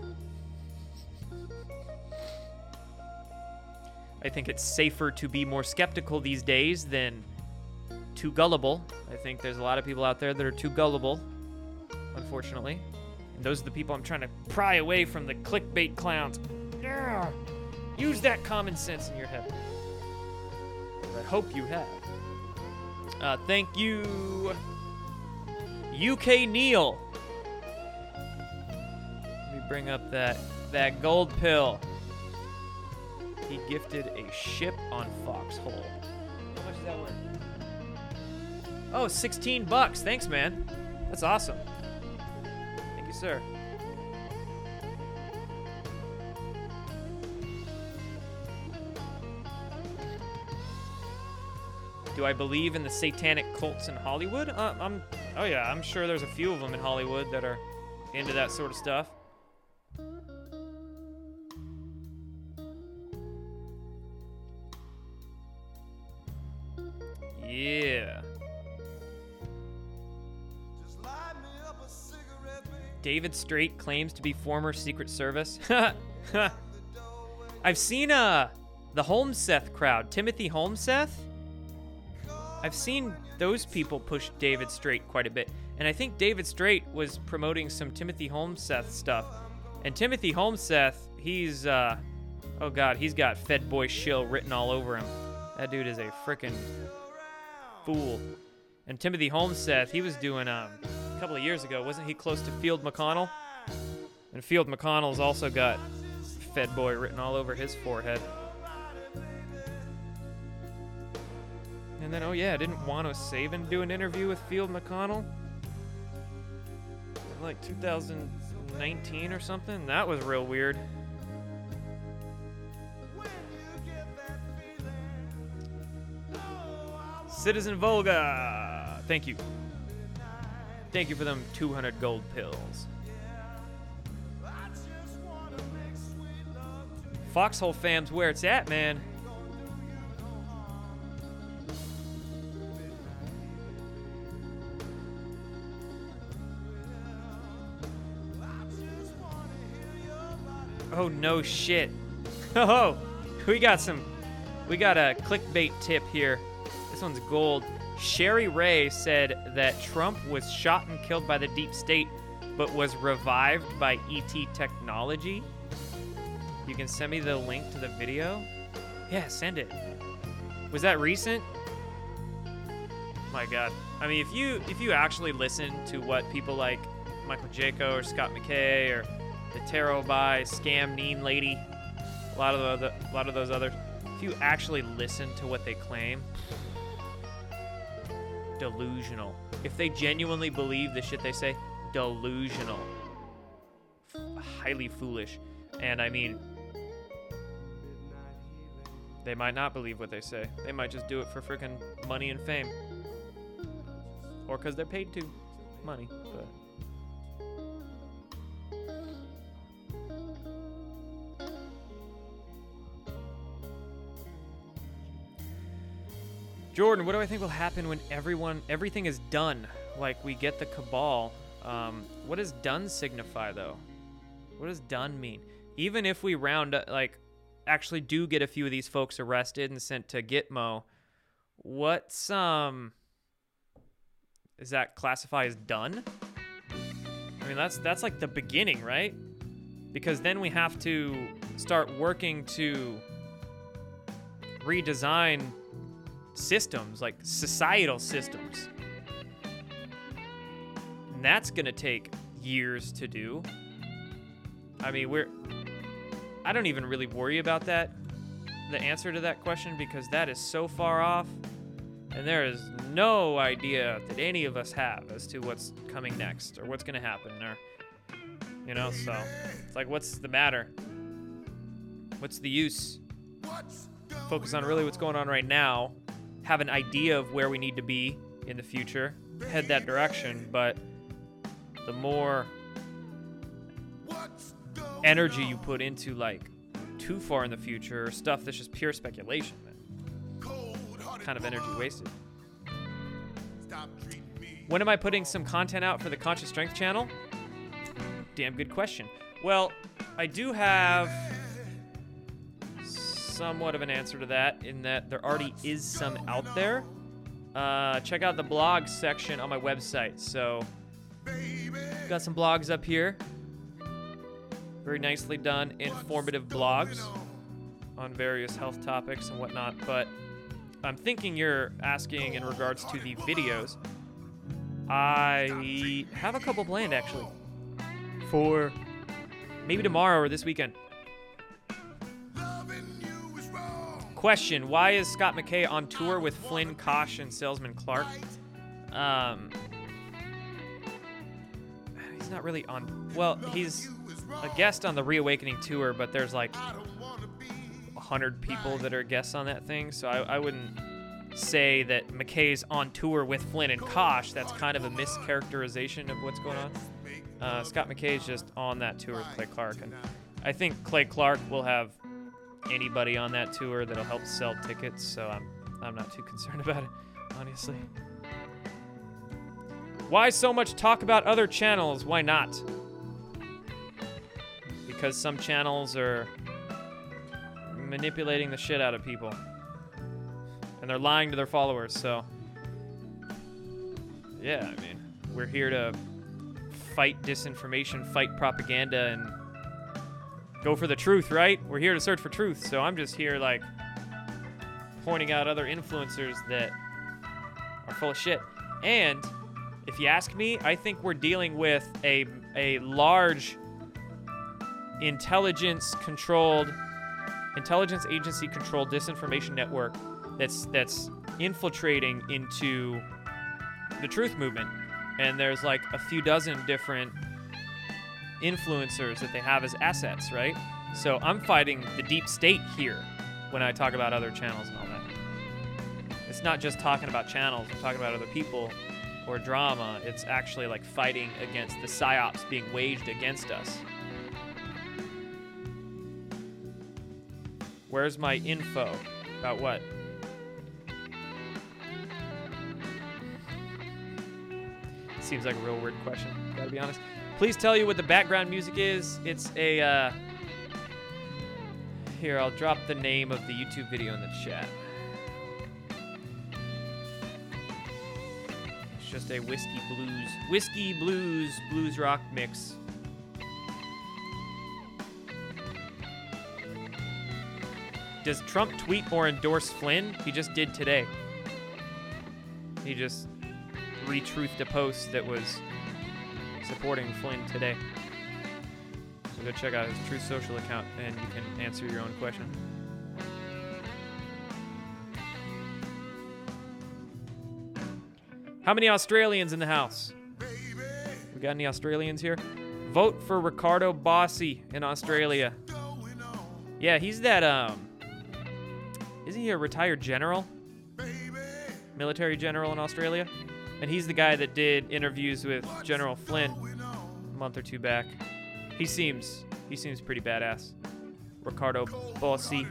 I think it's safer to be more skeptical these days than too gullible. I think there's a lot of people out there that are too gullible, unfortunately. And those are the people I'm trying to pry away from the clickbait clowns. Yeah. Use that common sense in your head. I hope you have. Uh, thank you, U K Neil. Let me bring up that that gold pill. He gifted a ship on Foxhole. How much is that worth? Oh, sixteen bucks. Thanks, man. That's awesome. Thank you, sir. Do I believe in the satanic cults in Hollywood? Uh, I'm. Oh yeah, I'm sure there's a few of them in Hollywood that are into that sort of stuff. Yeah. David Straight claims to be former Secret Service. I've seen uh the Holmseth crowd, Timothy Holmseth. I've seen those people push David Straight quite a bit. And I think David Straight was promoting some Timothy Holmseth stuff. And Timothy Holmseth, he's, uh, oh God, he's got Fed Boy shill written all over him. That dude is a frickin' fool. And Timothy Holmseth, he was doing, um, a couple of years ago, wasn't he close to Field McConnell? And Field McConnell's also got Fed Boy written all over his forehead. And then, oh yeah, didn't Wano Saban do an interview with Field McConnell? In like two thousand nineteen or something? That was real weird. Citizen Volga! Thank you. Thank you for them two hundred gold pills. Foxhole fam's where it's at, man. Oh, no shit. Oh, we got some, we got a clickbait tip here. This one's gold. Sherry Ray said that Trump was shot and killed by the deep state, but was revived by E T technology. You can send me the link to the video. Yeah, send it. Was that recent? My God. I mean, if you if you actually listen to what people like Michael Jaco or Scott McKay or the Tarot by Scam Neen Lady, a lot of the a lot of those others, if you actually listen to what they claim, delusional. If they genuinely believe the shit they say, delusional. F- highly foolish. And I mean, they might not believe what they say. They might just do it for freaking money and fame. Or because they're paid to. Money, but... Jordan, what do I think will happen when everyone, everything is done? Like, we get the cabal. Um, what does done signify, though? What does done mean? Even if we round up, like, actually do get a few of these folks arrested and sent to Gitmo, what's, um, is that classify as done? I mean, that's, that's like the beginning, right? Because then we have to start working to redesign systems, like societal systems. And that's gonna take years to do. I mean, we're... I don't even really worry about that, the answer to that question, because that is so far off, and there is no idea that any of us have as to what's coming next, or what's gonna happen, or, you know, so, it's like, what's the matter? What's the use? focus on really what's going on right now, have an idea of where we need to be in the future, head that direction, but the more energy you put into like too far in the future or stuff that's just pure speculation, man, kind of energy wasted. When am I putting some content out for the Conscious Strength channel? Damn good question. Well, I do have somewhat of an answer to that in that there already is some out there. Uh, check out the blogs section on my website. So, got some blogs up here. Very nicely done, informative blogs on various health topics and whatnot. But I'm thinking you're asking in regards to the videos. I have a couple planned, actually, for maybe tomorrow or this weekend. Question, why is Scott McKay on tour with Flynn Kosh and Salesman Clark? Um, he's not really on... Well, he's a guest on the Reawakening tour, but there's like one hundred people that are guests on that thing, so I, I wouldn't say that McKay's on tour with Flynn and Kosh. That's kind of a mischaracterization of what's going on. Uh, Scott McKay is just on that tour with Clay Clark, and I think Clay Clark will have anybody on that tour that'll help sell tickets, so I'm I'm not too concerned about it, honestly. Why so much talk about other channels? Why not? Because some channels are manipulating the shit out of people. And they're lying to their followers, so... Yeah, I mean, we're here to fight disinformation, fight propaganda, and go for the truth, right? We're here to search for truth, so I'm just here, like, pointing out other influencers that are full of shit. And, if you ask me, I think we're dealing with a, a large intelligence-controlled, intelligence agency-controlled disinformation network that's that's infiltrating into the truth movement. And there's like a few dozen different influencers that they have as assets, right? So I'm fighting the deep state here when I talk about other channels and all that. It's not just talking about channels, I'm talking about other people or drama. It's actually like fighting against the psyops being waged against us. Where's my info? About what? Seems like a real weird question, gotta be honest. Please tell you what the background music is. It's a, uh... Here, I'll drop the name of the YouTube video in the chat. It's just a whiskey blues, whiskey blues, blues rock mix. Does Trump tweet or endorse Flynn? He just did today. He just retruthed a post that was supporting Flynn today. So go check out his Truth Social account and you can answer your own question. How many Australians in the house? We got any Australians here? Vote for Ricardo Bossi in Australia. Yeah, he's that, um... Isn't he a retired general? Military general in Australia? And he's the guy that did interviews with General Flynn a month or two back. He seems he seems pretty badass. Ricardo Bossi.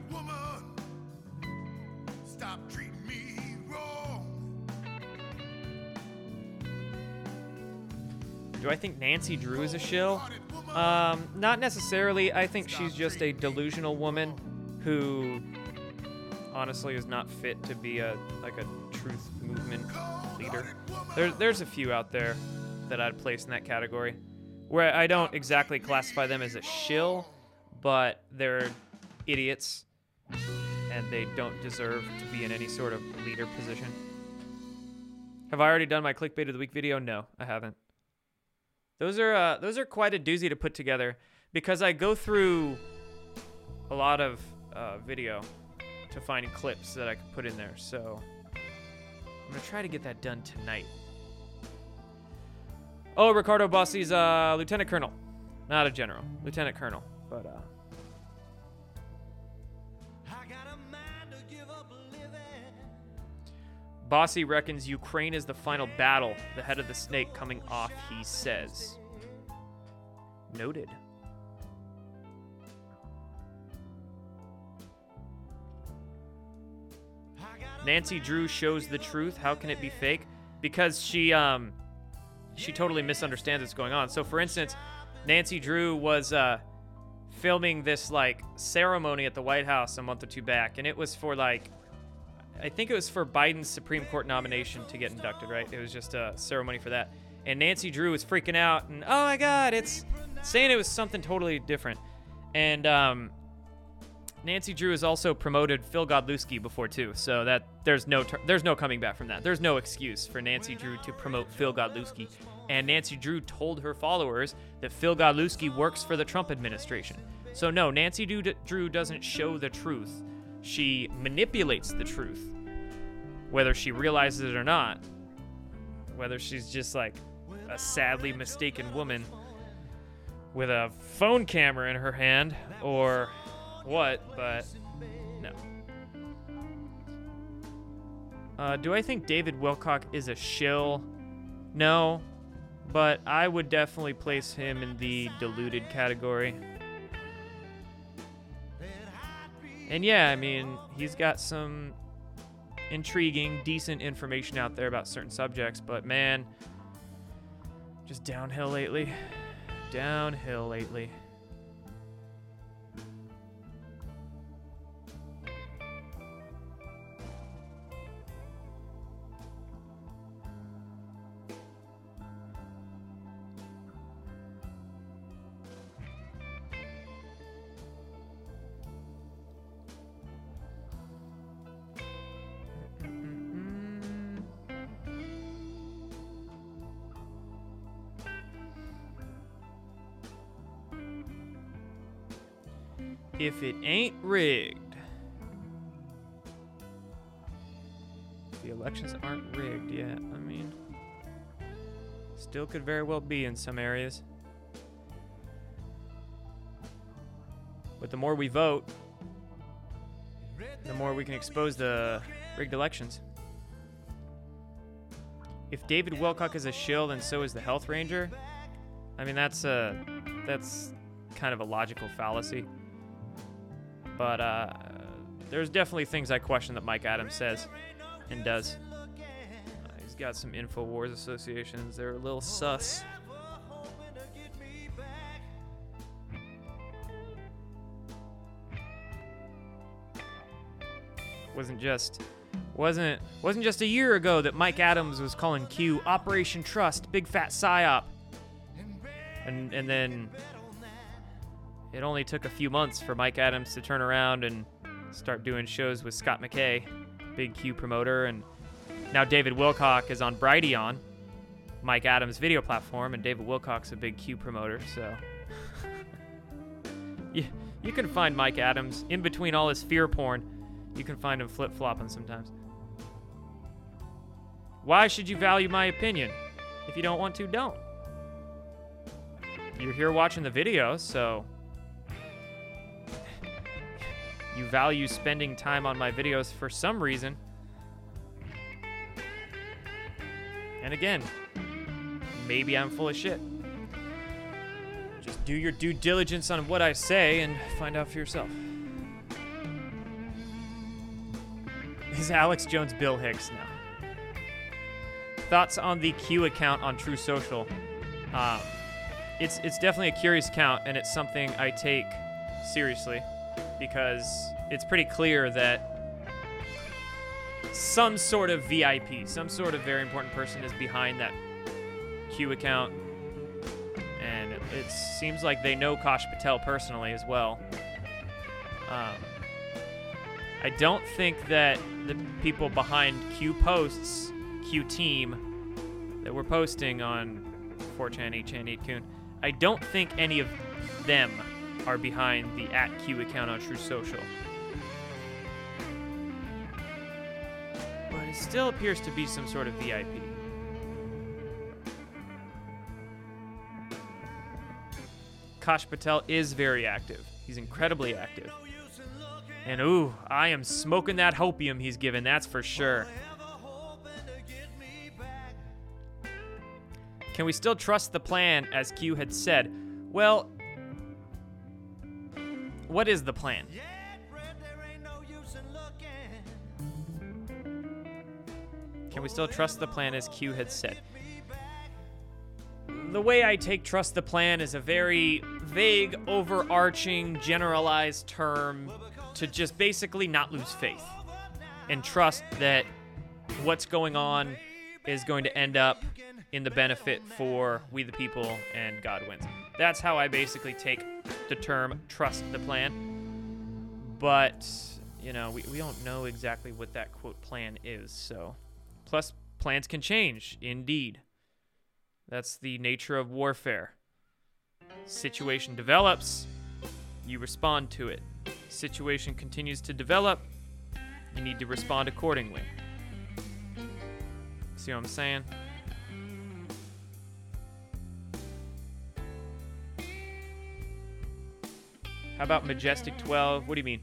Do I think Nancy Drew is a shill? Um, not necessarily. I think she's just a delusional woman who honestly is not fit to be a like a truth movement leader. There, there's a few out there that I'd place in that category, where I don't exactly classify them as a shill, but they're idiots, and they don't deserve to be in any sort of leader position. Have I already done my clickbait of the week video? No, I haven't. Those are uh, those are quite a doozy to put together, because I go through a lot of uh, video to find clips that I could put in there, so I'm gonna try to get that done tonight. Oh, Ricardo Bossi's uh, lieutenant colonel, not a general, lieutenant colonel, but uh. Bossy reckons Ukraine is the final battle, the head of the snake coming off, he says. Noted. Nancy Drew shows the truth. How can it be fake? Because she um she totally misunderstands what's going on. So for instance, Nancy Drew was uh filming this like ceremony at the White House a month or two back, and it was for like I think it was for Biden's Supreme Court nomination to get inducted, right? It was just a ceremony for that. And Nancy Drew was freaking out and oh my god, it's saying it was something totally different. And um Nancy Drew has also promoted Phil Godlewski before too, so that there's no ter- there's no coming back from that. There's no excuse for Nancy Drew to promote Phil Godlewski. And Nancy Drew told her followers that Phil Godlewski works for the Trump administration. So no, Nancy Drew, Drew doesn't show the truth. She manipulates the truth, whether she realizes it or not. Whether she's just like a sadly mistaken woman with a phone camera in her hand or what, but no. Uh, do I think David Wilcock is a shill? No, but I would definitely place him in the deluded category. And yeah, I mean, he's got some intriguing, decent information out there about certain subjects, but man, just downhill lately. Downhill lately. If it ain't rigged. The elections aren't rigged yet. I mean, still could very well be in some areas. But the more we vote, the more we can expose the rigged elections. If David Wilcock is a shill, then so is the Health Ranger. I mean, that's a, that's kind of a logical fallacy. But uh, there's definitely things I question that Mike Adams says and does. Uh, he's got some InfoWars associations. They're a little sus. Wasn't just wasn't wasn't just a year ago that Mike Adams was calling Q Operation Trust, big fat psyop. And and then it only took a few months for Mike Adams to turn around and start doing shows with Scott McKay, big Q promoter, and now David Wilcock is on Brighteon, Mike Adams' video platform, and David Wilcock's a big Q promoter, so you, you can find Mike Adams in between all his fear porn. You can find him flip-flopping sometimes. Why should you value my opinion? If you don't want to, don't. You're here watching the video, so you value spending time on my videos for some reason. And again, maybe I'm full of shit. Just do your due diligence on what I say and find out for yourself. Is Alex Jones Bill Hicks now? Thoughts on the Q account on True Social? Um, it's it's definitely a curious account, and it's something I take seriously because it's pretty clear that some sort of V I P, some sort of very important person is behind that Q account, and it, it seems like they know Kash Patel personally as well. Um, I don't think that the people behind Q Posts, Q Team, that we're posting on four chan, eight chan, eight kun, I don't think any of them are behind the at Q account on True Social. But it still appears to be some sort of V I P. Kash Patel is very active. He's incredibly active. And ooh, I am smoking that hopium he's given, that's for sure. Can we still trust the plan as Q had said? Well, what is the plan? Can we still trust the plan as Q had said? The way I take trust the plan is a very vague, overarching, generalized term to just basically not lose faith and trust that what's going on is going to end up in the benefit for we the people and God wins. That's how I basically take the term trust the plan. But, you know, we, we don't know exactly what that quote plan is, so. Plus, plans can change, indeed. That's the nature of warfare. Situation develops, you respond to it. Situation continues to develop, you need to respond accordingly. See what I'm saying? How about Majestic twelve? What do you mean?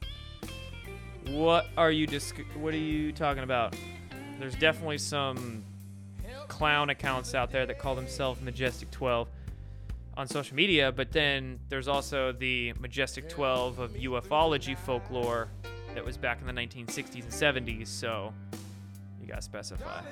What are you dis- What are you talking about? There's definitely some clown accounts out there that call themselves Majestic twelve on social media, but then there's also the Majestic twelve of ufology folklore that was back in the nineteen sixties and seventies, so you gotta specify.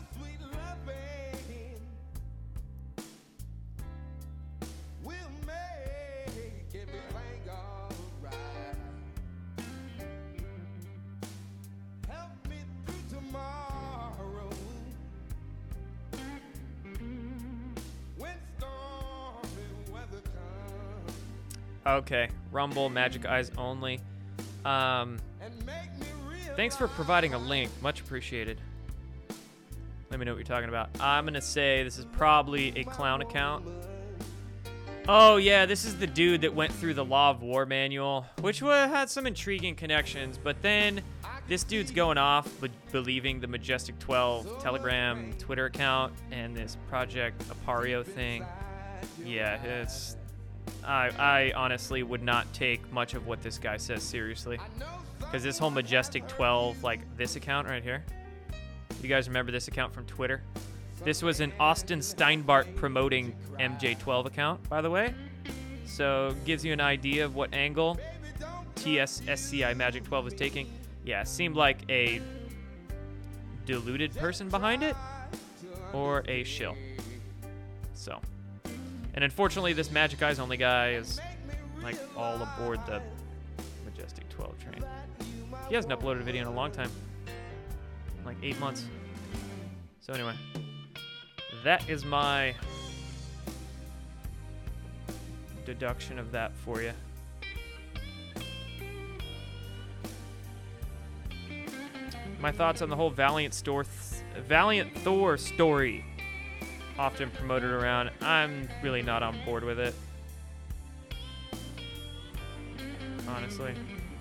Okay, Rumble, Magic Eyes only. Um, thanks for providing a link. Much appreciated. Let me know what you're talking about. I'm going to say this is probably a clown account. Oh, yeah, this is the dude that went through the Law of War manual, which wa- had some intriguing connections, but then this dude's going off be- believing the Majestic twelve Telegram Twitter account and this Project Apario thing. Yeah, it's... I, I honestly would not take much of what this guy says seriously. Because this whole Majestic twelve, like this account right here. You guys remember this account from Twitter? This was an Austin Steinbart promoting M J twelve account, by the way. So gives you an idea of what angle T S S C I Magic twelve was taking. Yeah, seemed like a deluded person behind it. Or a shill. So... And unfortunately, this Magic Eyes only guy is like all aboard the Majestic twelve train. He hasn't uploaded a video in a long time, like eight months. So anyway, that is my deduction of that for you. My thoughts on the whole Valiant Thor, Valiant Thor story. Often promoted around. I'm really not on board with it. Honestly.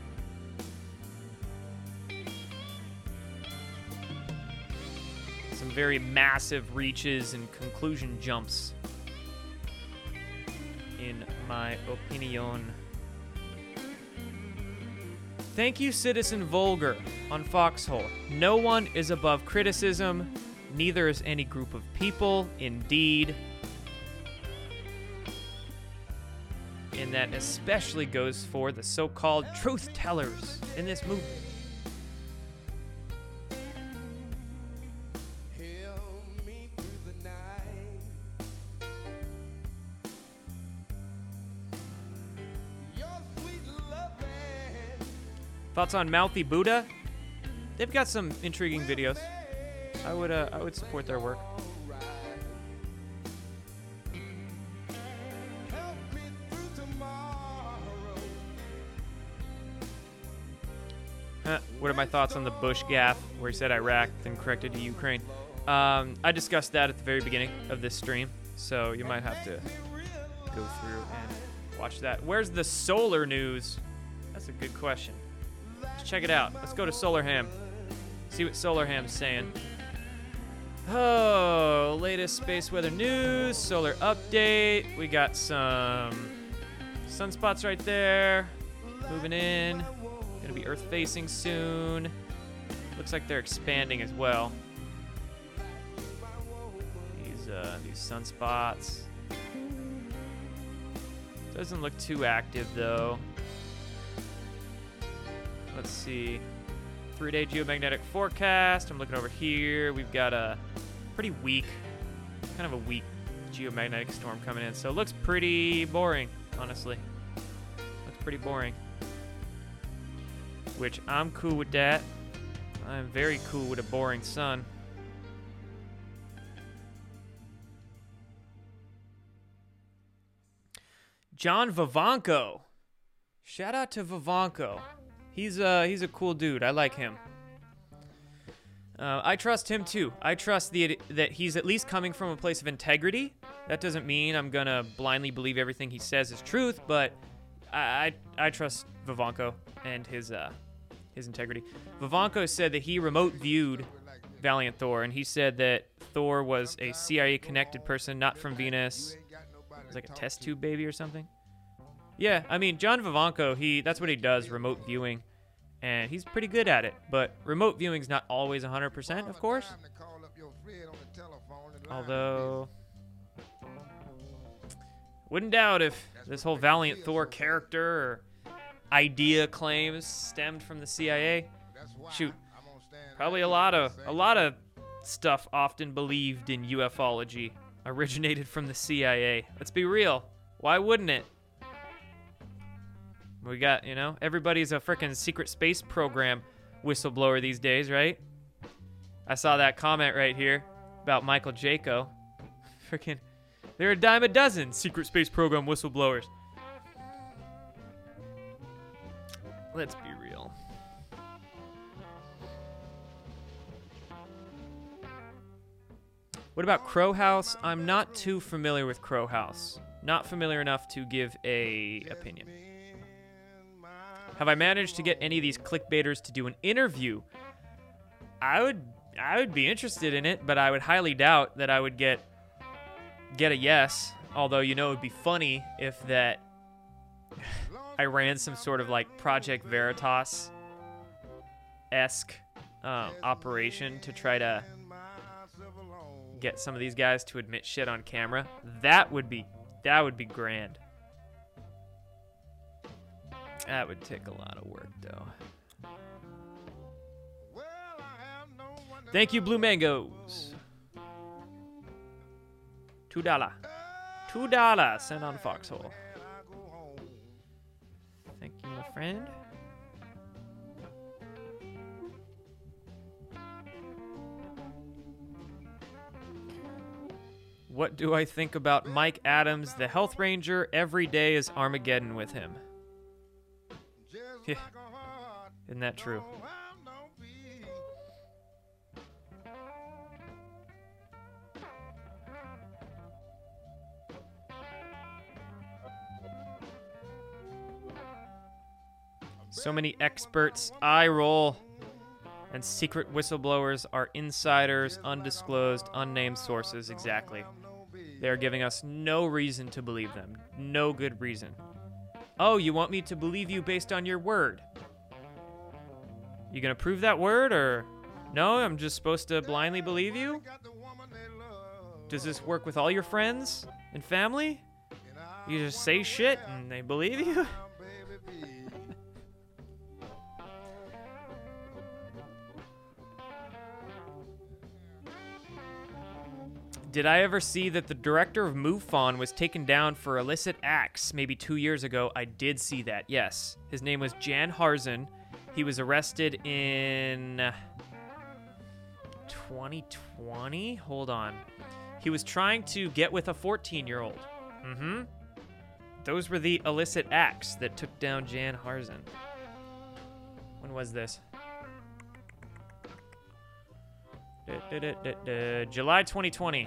Some very massive reaches and conclusion jumps, in my opinion. Thank you, Citizen Vulgar on Foxhole. No one is above criticism. Neither is any group of people, indeed. And that especially goes for the so-called truth tellers in this movie. Thoughts on Mouthy Buddha? They've got some intriguing videos. I would uh, I would support their work. Huh, what are my thoughts on the Bush gaffe where he said Iraq, then corrected to Ukraine? Um, I discussed that at the very beginning of this stream, so you might have to go through and watch that. Where's the solar news? That's a good question. Let's check it out. Let's go to Solarham. See what Solarham's saying. Oh, latest space weather news, solar update. We got some sunspots right there. Moving in. Gonna be Earth facing soon. Looks like they're expanding as well. These uh, uh, these sunspots. Doesn't look too active though. Let's see. Three-day geomagnetic forecast. I'm looking over here. We've got a pretty weak, kind of a weak geomagnetic storm coming in. So it looks pretty boring, honestly. Looks pretty boring. Which I'm cool with that. I'm very cool with a boring sun. John Vivanco. Shout out to Vivanco. He's uh he's a cool dude. I like him. Uh, I trust him too. I trust the that he's at least coming from a place of integrity. That doesn't mean I'm gonna blindly believe everything he says is truth, but I I, I trust Vivanco and his uh his integrity. Vivanco said that he remote viewed Valiant Thor, and he said that Thor was a C I A connected person, not from Venus. It was like a test tube baby or something. Yeah, I mean, John Vivanco, he that's what he does, remote viewing, and he's pretty good at it. But remote viewing's not always one hundred percent, of course. Although, wouldn't doubt if this whole Valiant Thor character or idea claims stemmed from the C I A. Shoot, probably a lot of a lot of stuff often believed in ufology originated from the C I A. Let's be real. Why wouldn't it? We got, you know, everybody's a frickin' secret space program whistleblower these days, right? I saw that comment right here about Michael Jaco. Frickin', there are a dime a dozen secret space program whistleblowers. Let's be real. What about Crow House? I'm not too familiar with Crow House. Not familiar enough to give a opinion. Have I managed to get any of these clickbaiters to do an interview? I would I would be interested in it, but I would highly doubt that I would get get a yes. Although, you know, it would be funny if that I ran some sort of like Project Veritas-esque um, operation to try to get some of these guys to admit shit on camera. That would be that would be grand. That would take a lot of work, though. Thank you, Blue Mangoes. Two dollar. Two dollar sent on Foxhole. Thank you, my friend. What do I think about Mike Adams, the Health Ranger? Every day is Armageddon with him. Yeah. Isn't that true? So many experts, eye roll, and secret whistleblowers are insiders, undisclosed, unnamed sources. Exactly. They are giving us no reason to believe them. No good reason. Oh, you want me to believe you based on your word? You gonna prove that word, or no, I'm just supposed to blindly believe you? Does this work with all your friends and family? You just say shit and they believe you? Did I ever see that the director of MUFON was taken down for illicit acts maybe two years ago? I did see that, yes. His name was Jan Harzen. He was arrested in twenty twenty? Hold on. He was trying to get with a fourteen-year-old. Mm-hmm. Those were the illicit acts that took down Jan Harzen. When was this? Da, da, da, da, da. July twenty twenty.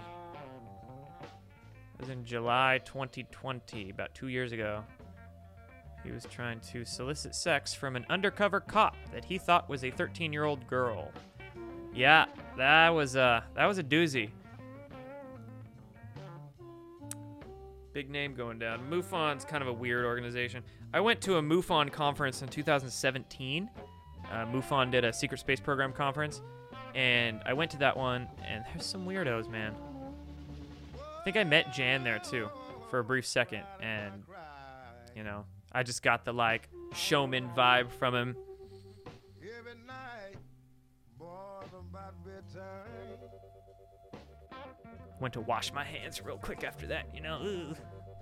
It was in July twenty twenty, about two years ago. He was trying to solicit sex from an undercover cop that he thought was a thirteen-year-old girl. Yeah, that was a that was a doozy. Big name going down. MUFON's kind of a weird organization. I went to a MUFON conference in two thousand seventeen. Uh, MUFON did a secret space program conference, and I went to that one, and there's some weirdos, man. think I met Jan there too for a brief second, and you know, I just got the like showman vibe from him. Went to wash my hands real quick after that, you know. Ugh.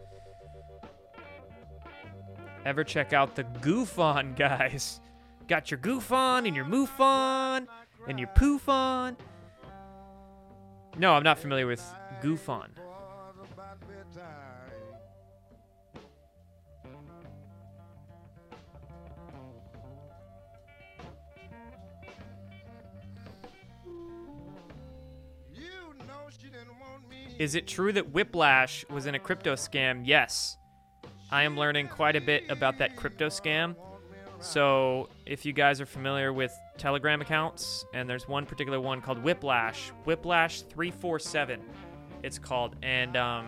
Ever check out the Goof On guys? Got your Goof On and your Moof On and your Poof On. No, I'm not familiar with Goof On. Is it true that Whiplash was in a crypto scam? Yes. I am learning quite a bit about that crypto scam. So if you guys are familiar with Telegram accounts, and there's one particular one called Whiplash, Whiplash three four seven, it's called. And um,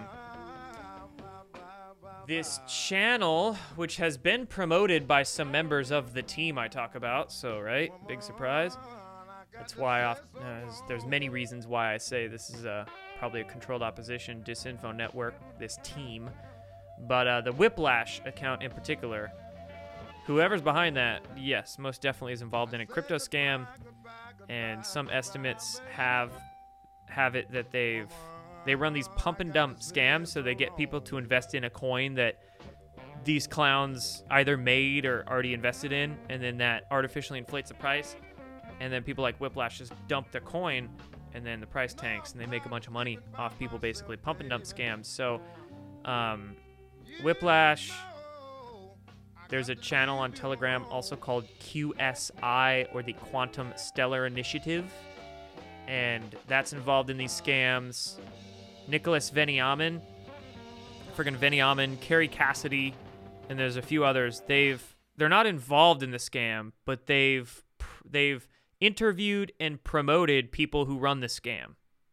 this channel, which has been promoted by some members of the team I talk about, so, right? Big surprise. That's why I've, uh, there's, there's many reasons why I say this is a, probably a controlled opposition disinfo network, this team. But uh, the Whiplash account in particular, whoever's behind that, yes, most definitely is involved in a crypto scam. And some estimates have have it that they've they run these pump and dump scams, so they get people to invest in a coin that these clowns either made or already invested in, and then that artificially inflates the price. And then people like Whiplash just dump their coin, and then the price tanks, and they make a bunch of money off people basically pump and dump scams. So, um, Whiplash, there's a channel on Telegram also called Q S I, or the Quantum Stellar Initiative, and that's involved in these scams. Nicholas Veniamin, friggin' Veniamin, Carrie Cassidy, and there's a few others. They've they're not involved in the scam, but they've they've interviewed and promoted people who run the scam.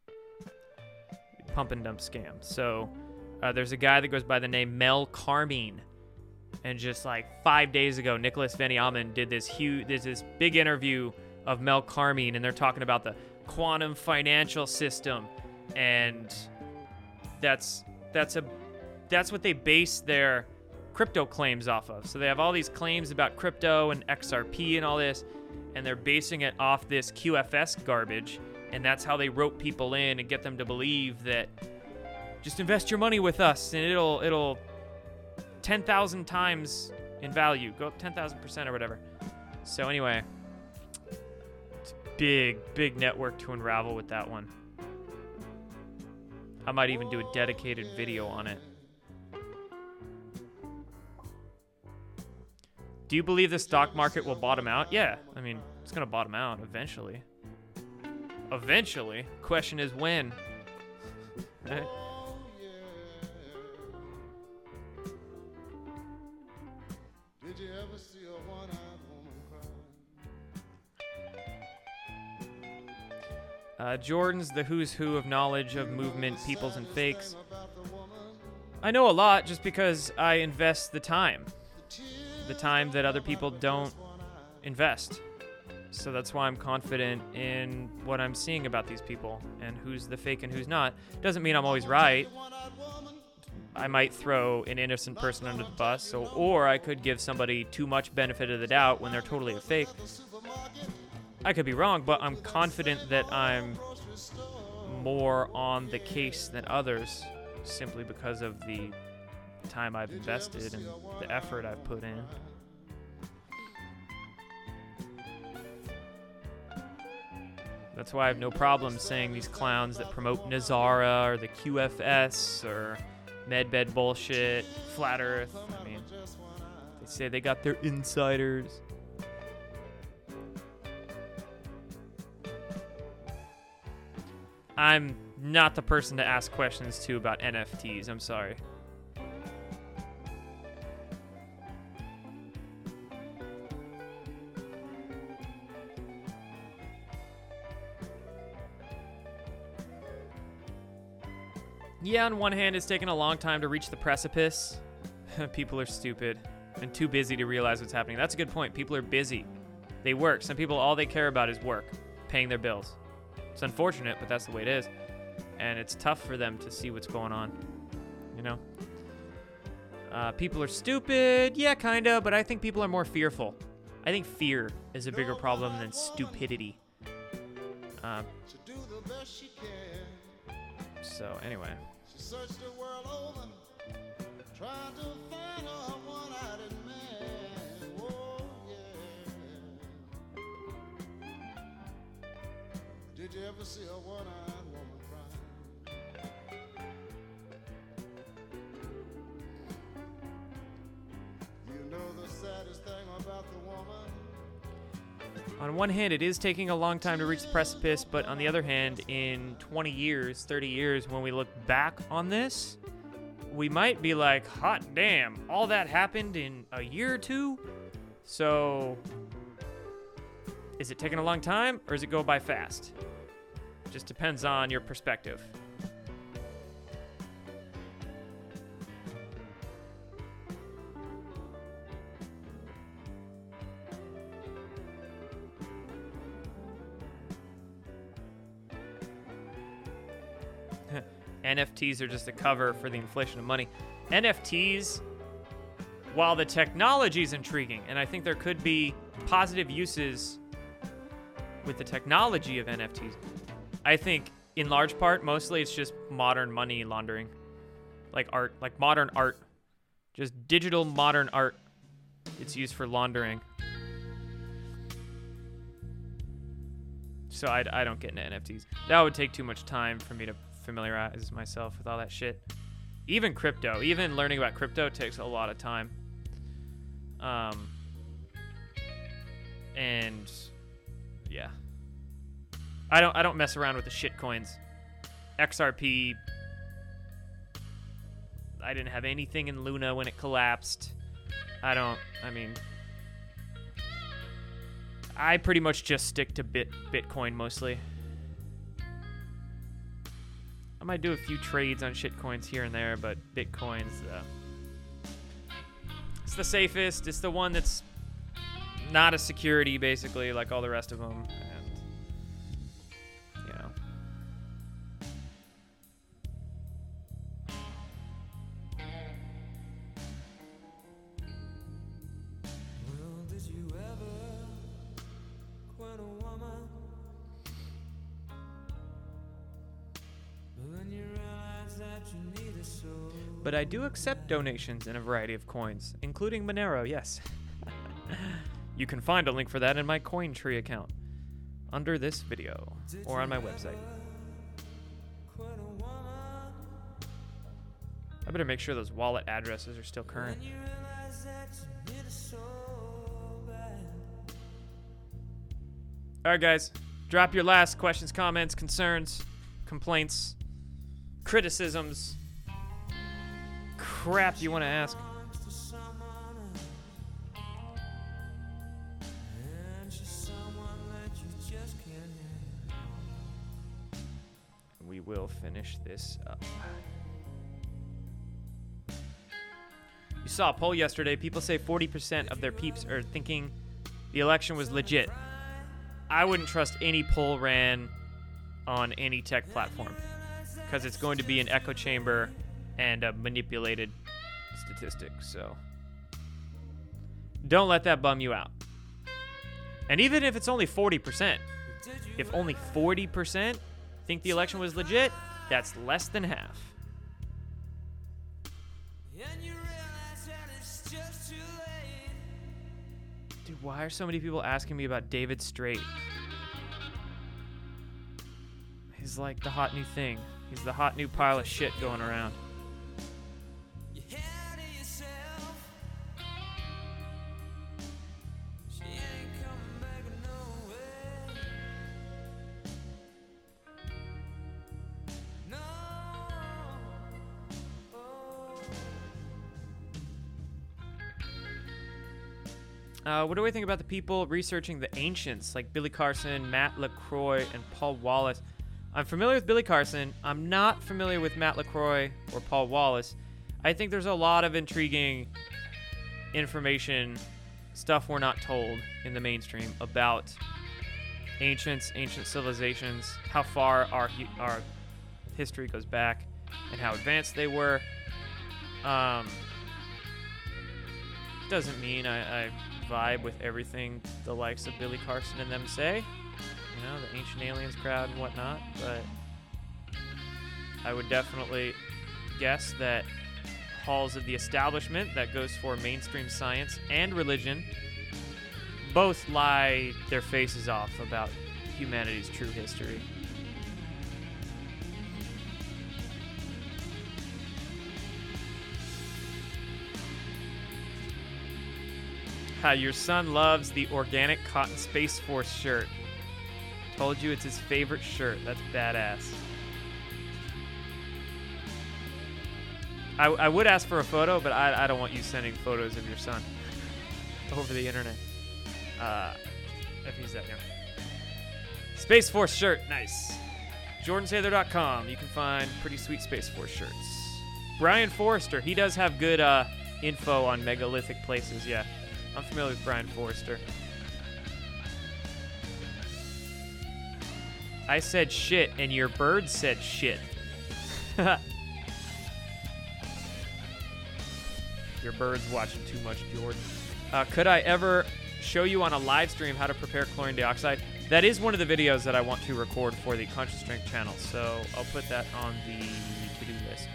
Pump and dump scam. So uh, there's a guy that goes by the name Mel Carmine. And just like five days ago, Nicholas Veniamin did this huge, there's this big interview of Mel Carmine, and they're talking about the quantum financial system. And that's that's a that's what they base their crypto claims off of. So they have all these claims about crypto and X R P and all this, and they're basing it off this Q F S garbage, and that's how they rope people in and get them to believe that just invest your money with us and it'll it'll ten thousand times in value, go up ten thousand percent or whatever. So anyway, it's a big, big network to unravel with that one. I might even do a dedicated video on it. Do you believe the stock market will bottom out? Yeah, I mean, it's going to bottom out eventually. Eventually. Question is when. Right? Did you ever see a one-eyed woman cry? Uh, Jordan's the who's who of knowledge of movement, peoples, and fakes. I know a lot just because I invest the time. The time that other people don't invest. So that's why I'm confident in what I'm seeing about these people and who's the fake and who's not. Doesn't mean I'm always right. I might throw an innocent person under the bus, so, or I could give somebody too much benefit of the doubt when they're totally a fake. I could be wrong, but I'm confident that I'm more on the case than others simply because of the time I've invested and the effort I've put in. That's why I have no problem saying these clowns that promote Nazara or the Q F S or medbed bullshit, flat earth. I mean, they say they got their insiders. I'm not the person to ask questions to about N F Ts. I'm sorry. Yeah, on one hand, it's taken a long time to reach the precipice. People are stupid and too busy to realize what's happening. That's a good point. People are busy. They work. Some people, all they care about is work, paying their bills. It's unfortunate, but that's the way it is. and it's tough for them to see what's going on, you know? Uh, people are stupid, yeah, kinda, but I think people are more fearful. I think fear is a bigger problem than stupidity. Uh, so, anyway. Did you ever see a one-eyed woman cry? You know the saddest thing about the woman? On one hand, it is taking a long time to reach the precipice, but on the other hand, in twenty years, thirty years, when we look back on this, we might be like, hot damn, all that happened in a year or two? So, is it taking a long time, or does it go by fast? Just depends on your perspective. N F Ts are just a cover for the inflation of money. N F Ts, while the technology is intriguing, and I think there could be positive uses with the technology of N F Ts, I think in large part, mostly it's just modern money laundering. Like art, like modern art. Just digital modern art. It's used for laundering. So I, I don't get into N F Ts. That would take too much time for me to familiarize myself with all that shit. Even crypto, even learning about crypto takes a lot of time. Um, and yeah. I don't I don't mess around with the shit coins. X R P, I didn't have anything in Luna when it collapsed. I don't, I mean, I pretty much just stick to bit Bitcoin mostly. I might do a few trades on shit coins here and there, but Bitcoin's uh, it's the safest. It's the one that's not a security, basically, like all the rest of them. But I do accept donations in a variety of coins, including Monero, yes. You can find a link for that in my CoinTree account under this video or on my website. I better make sure those wallet addresses are still current. All right, guys. Drop your last questions, comments, concerns, complaints, criticisms, crap you want to ask. We will finish this up. You saw a poll yesterday. People say forty percent of their peeps are thinking the election was legit. I wouldn't trust any poll ran on any tech platform because it's going to be an echo chamber and a manipulated statistic. So don't let that bum you out. And even if it's only forty percent, if only forty percent think the election was legit, that's less than half. Dude, why are so many people asking me about David Straight? He's like the hot new thing. He's the hot new pile of shit going around. Uh, what do we think about the people researching the ancients, like Billy Carson, Matt LaCroix, and Paul Wallace? I'm familiar with Billy Carson. I'm not familiar with Matt LaCroix or Paul Wallace. I think there's a lot of intriguing information, stuff we're not told in the mainstream about ancients, ancient civilizations, how far our our history goes back and how advanced they were. Um, doesn't mean I, I vibe with everything the likes of Billy Carson and them say, you know, the Ancient Aliens crowd and whatnot, but I would definitely guess that halls of the establishment, that goes for mainstream science and religion, both lie their faces off about humanity's true history. How your son loves the organic cotton Space Force shirt. Told you it's his favorite shirt. That's badass. I, I would ask for a photo, but I, I don't want you sending photos of your son over the internet. Uh, if he's that young. Space Force shirt, nice. Jordan Sailor dot com. You can find pretty sweet Space Force shirts. Brian Forrester, he does have good uh, info on megalithic places, yeah. I'm familiar with Brian Forrester. I said shit, and your bird said shit. Your bird's watching too much, Jordan. Uh, could I ever show you on a live stream how to prepare chlorine dioxide? That is one of the videos that I want to record for the Conscious Strength channel, so I'll put that on the to-do list.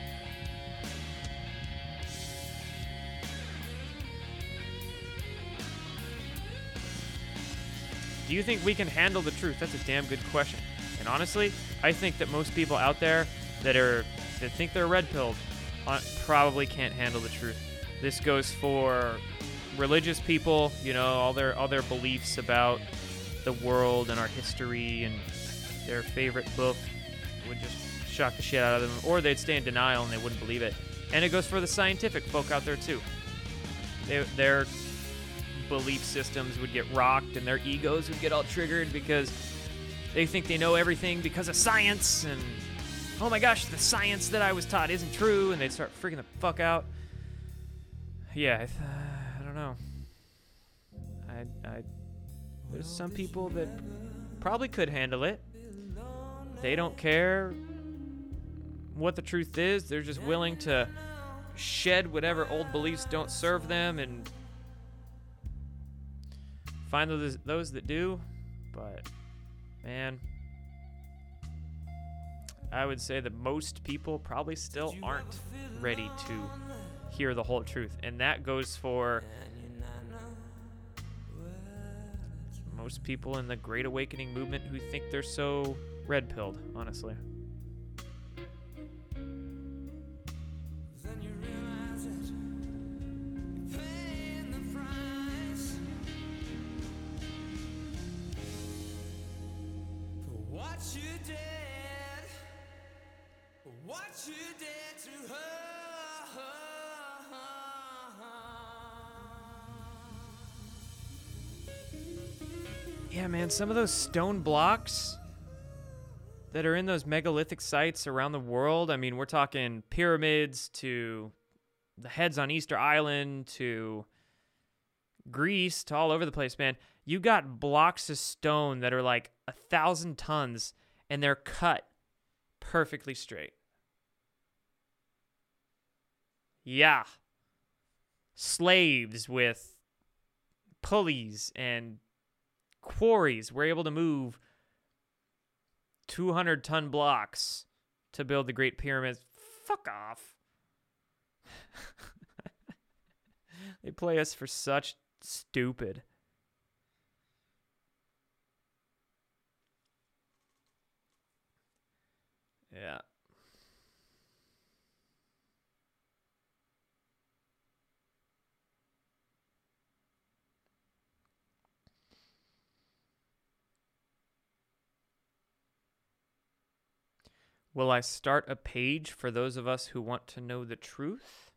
Do you think we can handle the truth? That's a damn good question. And honestly, I think that most people out there that are that think they're red-pilled uh, probably can't handle the truth. This goes for religious people, you know, all their all their beliefs about the world and our history, and their favorite book would just shock the shit out of them, or they'd stay in denial and they wouldn't believe it. And it goes for the scientific folk out there too. They, they're belief systems would get rocked and their egos would get all triggered because they think they know everything because of science, and oh my gosh, the science that I was taught isn't true, and they'd start freaking the fuck out. Yeah, I, th- I don't know. I, I, there's some people that probably could handle it. They don't care what the truth is. They're just willing to shed whatever old beliefs don't serve them and find those, those that do. But, man, I would say that most people probably still aren't ready to hear the whole truth. And that goes for most people in the Great Awakening movement who think they're so red-pilled, honestly. What you did to her. Yeah, man, some of those stone blocks that are in those megalithic sites around the world. I mean, we're talking pyramids to the heads on Easter Island to Greece to all over the place, man. You got blocks of stone that are like a thousand tons and they're cut perfectly straight. Yeah. Slaves with pulleys and quarries were able to move two hundred ton blocks to build the Great Pyramids. Fuck off. They play us for such stupid. Yeah. Will I start a page for those of us who want to know the truth?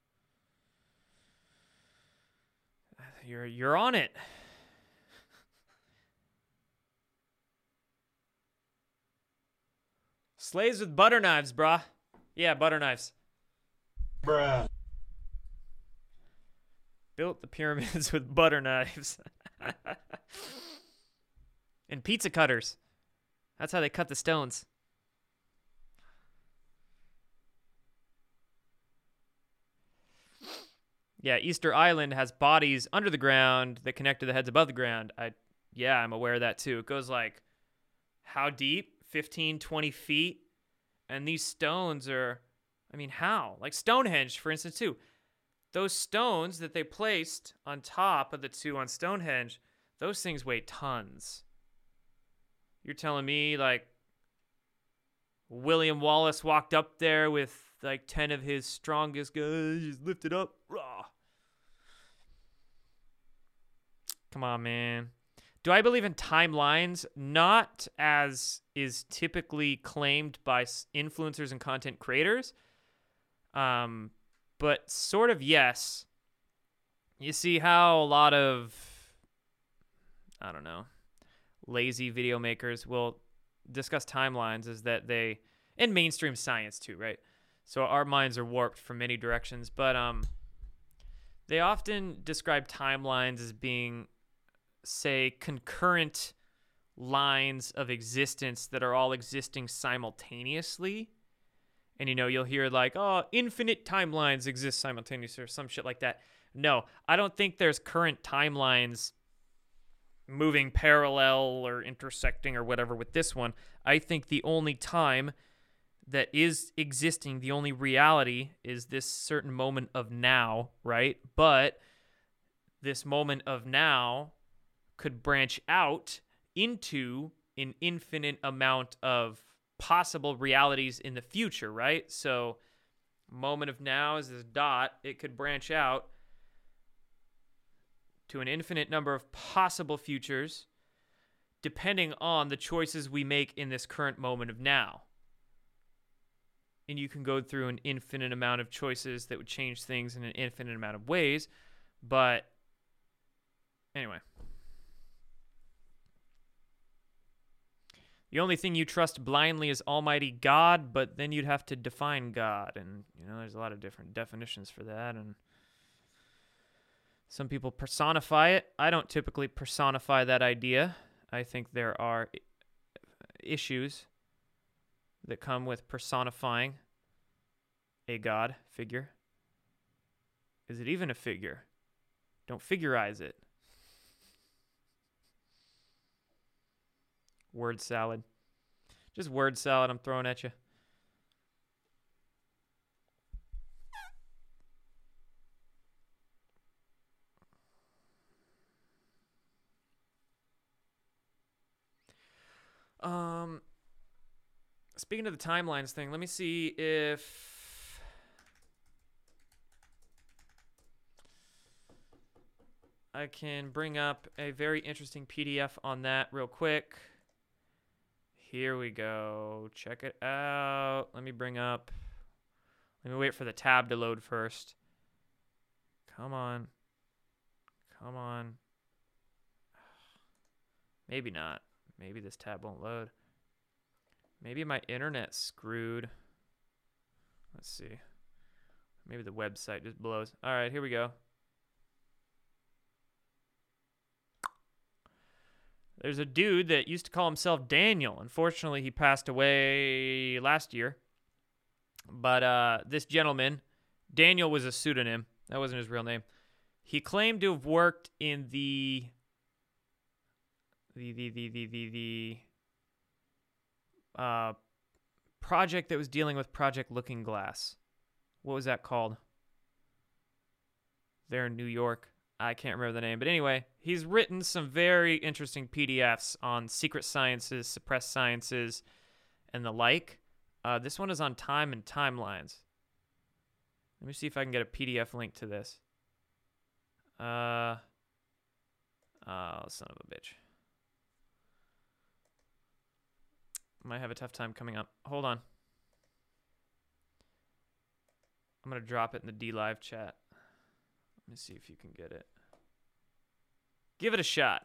You're you're on it. Slaves with butter knives, brah. Yeah, butter knives. Bruh. Built the pyramids with butter knives. And pizza cutters. That's how they cut the stones. Yeah, Easter Island has bodies under the ground that connect to the heads above the ground. I, yeah, I'm aware of that too. It goes like, how deep? fifteen, twenty feet. And these stones are, I mean, how? Like Stonehenge, for instance, too. Those stones that they placed on top of the two on Stonehenge, those things weigh tons. You're telling me, like, William Wallace walked up there with like ten of his strongest guys, just lifted up. Rah. Come on, man. Do I believe in timelines? Not as is typically claimed by influencers and content creators, um, but sort of yes. You see how a lot of, I don't know, lazy video makers will discuss timelines is that they, and mainstream science too, right? So our minds are warped from many directions, but um, they often describe timelines as being, say, concurrent lines of existence that are all existing simultaneously. And, you know, you'll hear like, oh, infinite timelines exist simultaneously or some shit like that. No, I don't think there's current timelines moving parallel or intersecting or whatever with this one. I think the only time that is existing, the only reality is this certain moment of now, right? But this moment of now could branch out into an infinite amount of possible realities in the future, right? So moment of now is this dot. It could branch out to an infinite number of possible futures depending on the choices we make in this current moment of now. And you can go through an infinite amount of choices that would change things in an infinite amount of ways. But anyway. The only thing you trust blindly is Almighty God, but then you'd have to define God. And, you know, there's a lot of different definitions for that. And some people personify it. I don't typically personify that idea. I think there are issues that come with personifying a God figure. Is it even a figure? Don't figurize it. Word salad. Just word salad I'm throwing at you. Um, speaking of the timelines thing, let me see if I can bring up a very interesting P D F on that real quick. Here we go. Check it out. Let me bring up, let me wait for the tab to load first. Come on. Come on. Maybe not. Maybe this tab won't load. Maybe my internet's screwed. Let's see. Maybe the website just blows. All right, here we go. There's a dude that used to call himself Daniel. Unfortunately, he passed away last year. But uh, this gentleman, Daniel was a pseudonym. That wasn't his real name. He claimed to have worked in the the the the the the, the uh, project that was dealing with Project Looking Glass. What was that called? There in New York. I can't remember the name. But anyway, he's written some very interesting P D Fs on secret sciences, suppressed sciences, and the like. Uh, this one is on time and timelines. Let me see if I can get a P D F link to this. Uh, oh, son of a bitch. Might have a tough time coming up. Hold on. I'm going to drop it in the D Live chat. Let me see if you can get it. Give it a shot.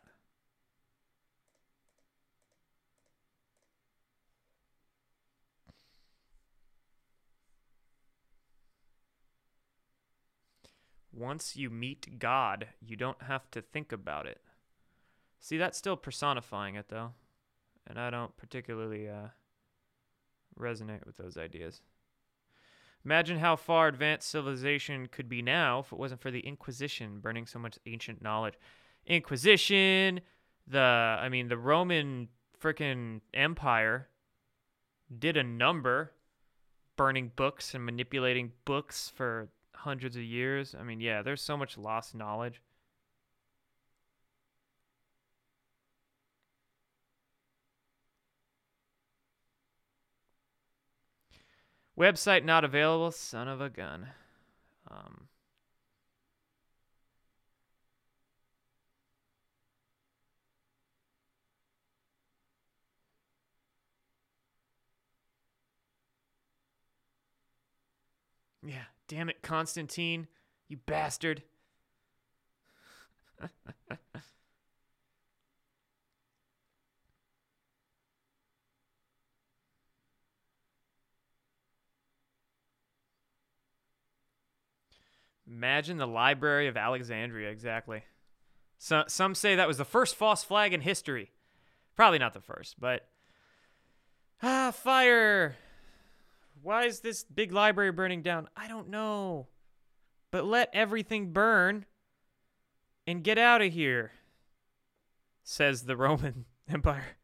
Once you meet God, you don't have to think about it. See, that's still personifying it, though. And I don't particularly uh, resonate with those ideas. Imagine how far advanced civilization could be now if it wasn't for the Inquisition burning so much ancient knowledge. Inquisition, the, I mean, the Roman frickin' Empire did a number, burning books and manipulating books for hundreds of years. I mean, yeah, there's so much lost knowledge. Website not available. Son of a gun. Um, yeah, damn it, Constantine, you bastard. Imagine the Library of Alexandria, exactly. So, some say that was the first false flag in history. Probably not the first, but... Ah, fire! Why is this big library burning down? I don't know. But let everything burn and get out of here, says the Roman Empire.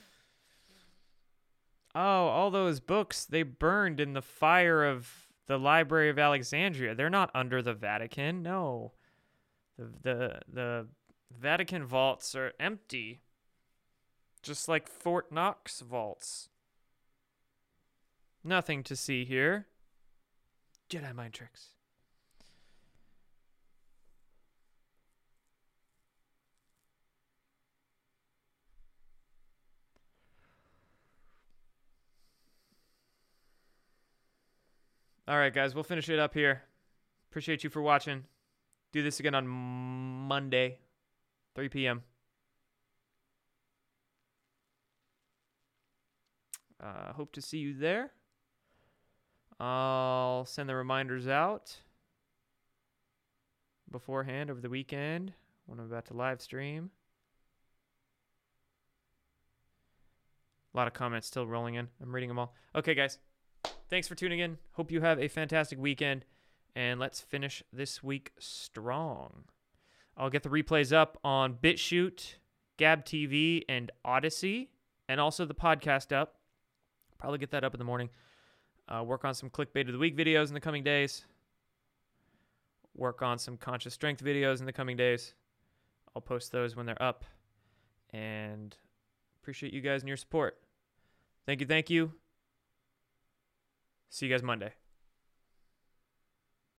Oh, all those books, they burned in the fire of the Library of Alexandria. They're not under the Vatican. No. The, the, the Vatican vaults are empty. Just like Fort Knox vaults. Nothing to see here. Jedi mind tricks. All right, guys, we'll finish it up here. Appreciate you for watching. Do this again on Monday, three p.m. Uh, hope to see you there. I'll send the reminders out beforehand over the weekend when I'm about to live stream. A lot of comments still rolling in. I'm reading them all. Okay, guys. Thanks for tuning in. Hope you have a fantastic weekend. And let's finish this week strong. I'll get the replays up on BitChute, Gab T V, and Odyssey. And also the podcast up. Probably get that up in the morning. Uh, work on some clickbait of the week videos in the coming days. Work on some conscious strength videos in the coming days. I'll post those when they're up. And appreciate you guys and your support. Thank you, thank you. See you guys Monday.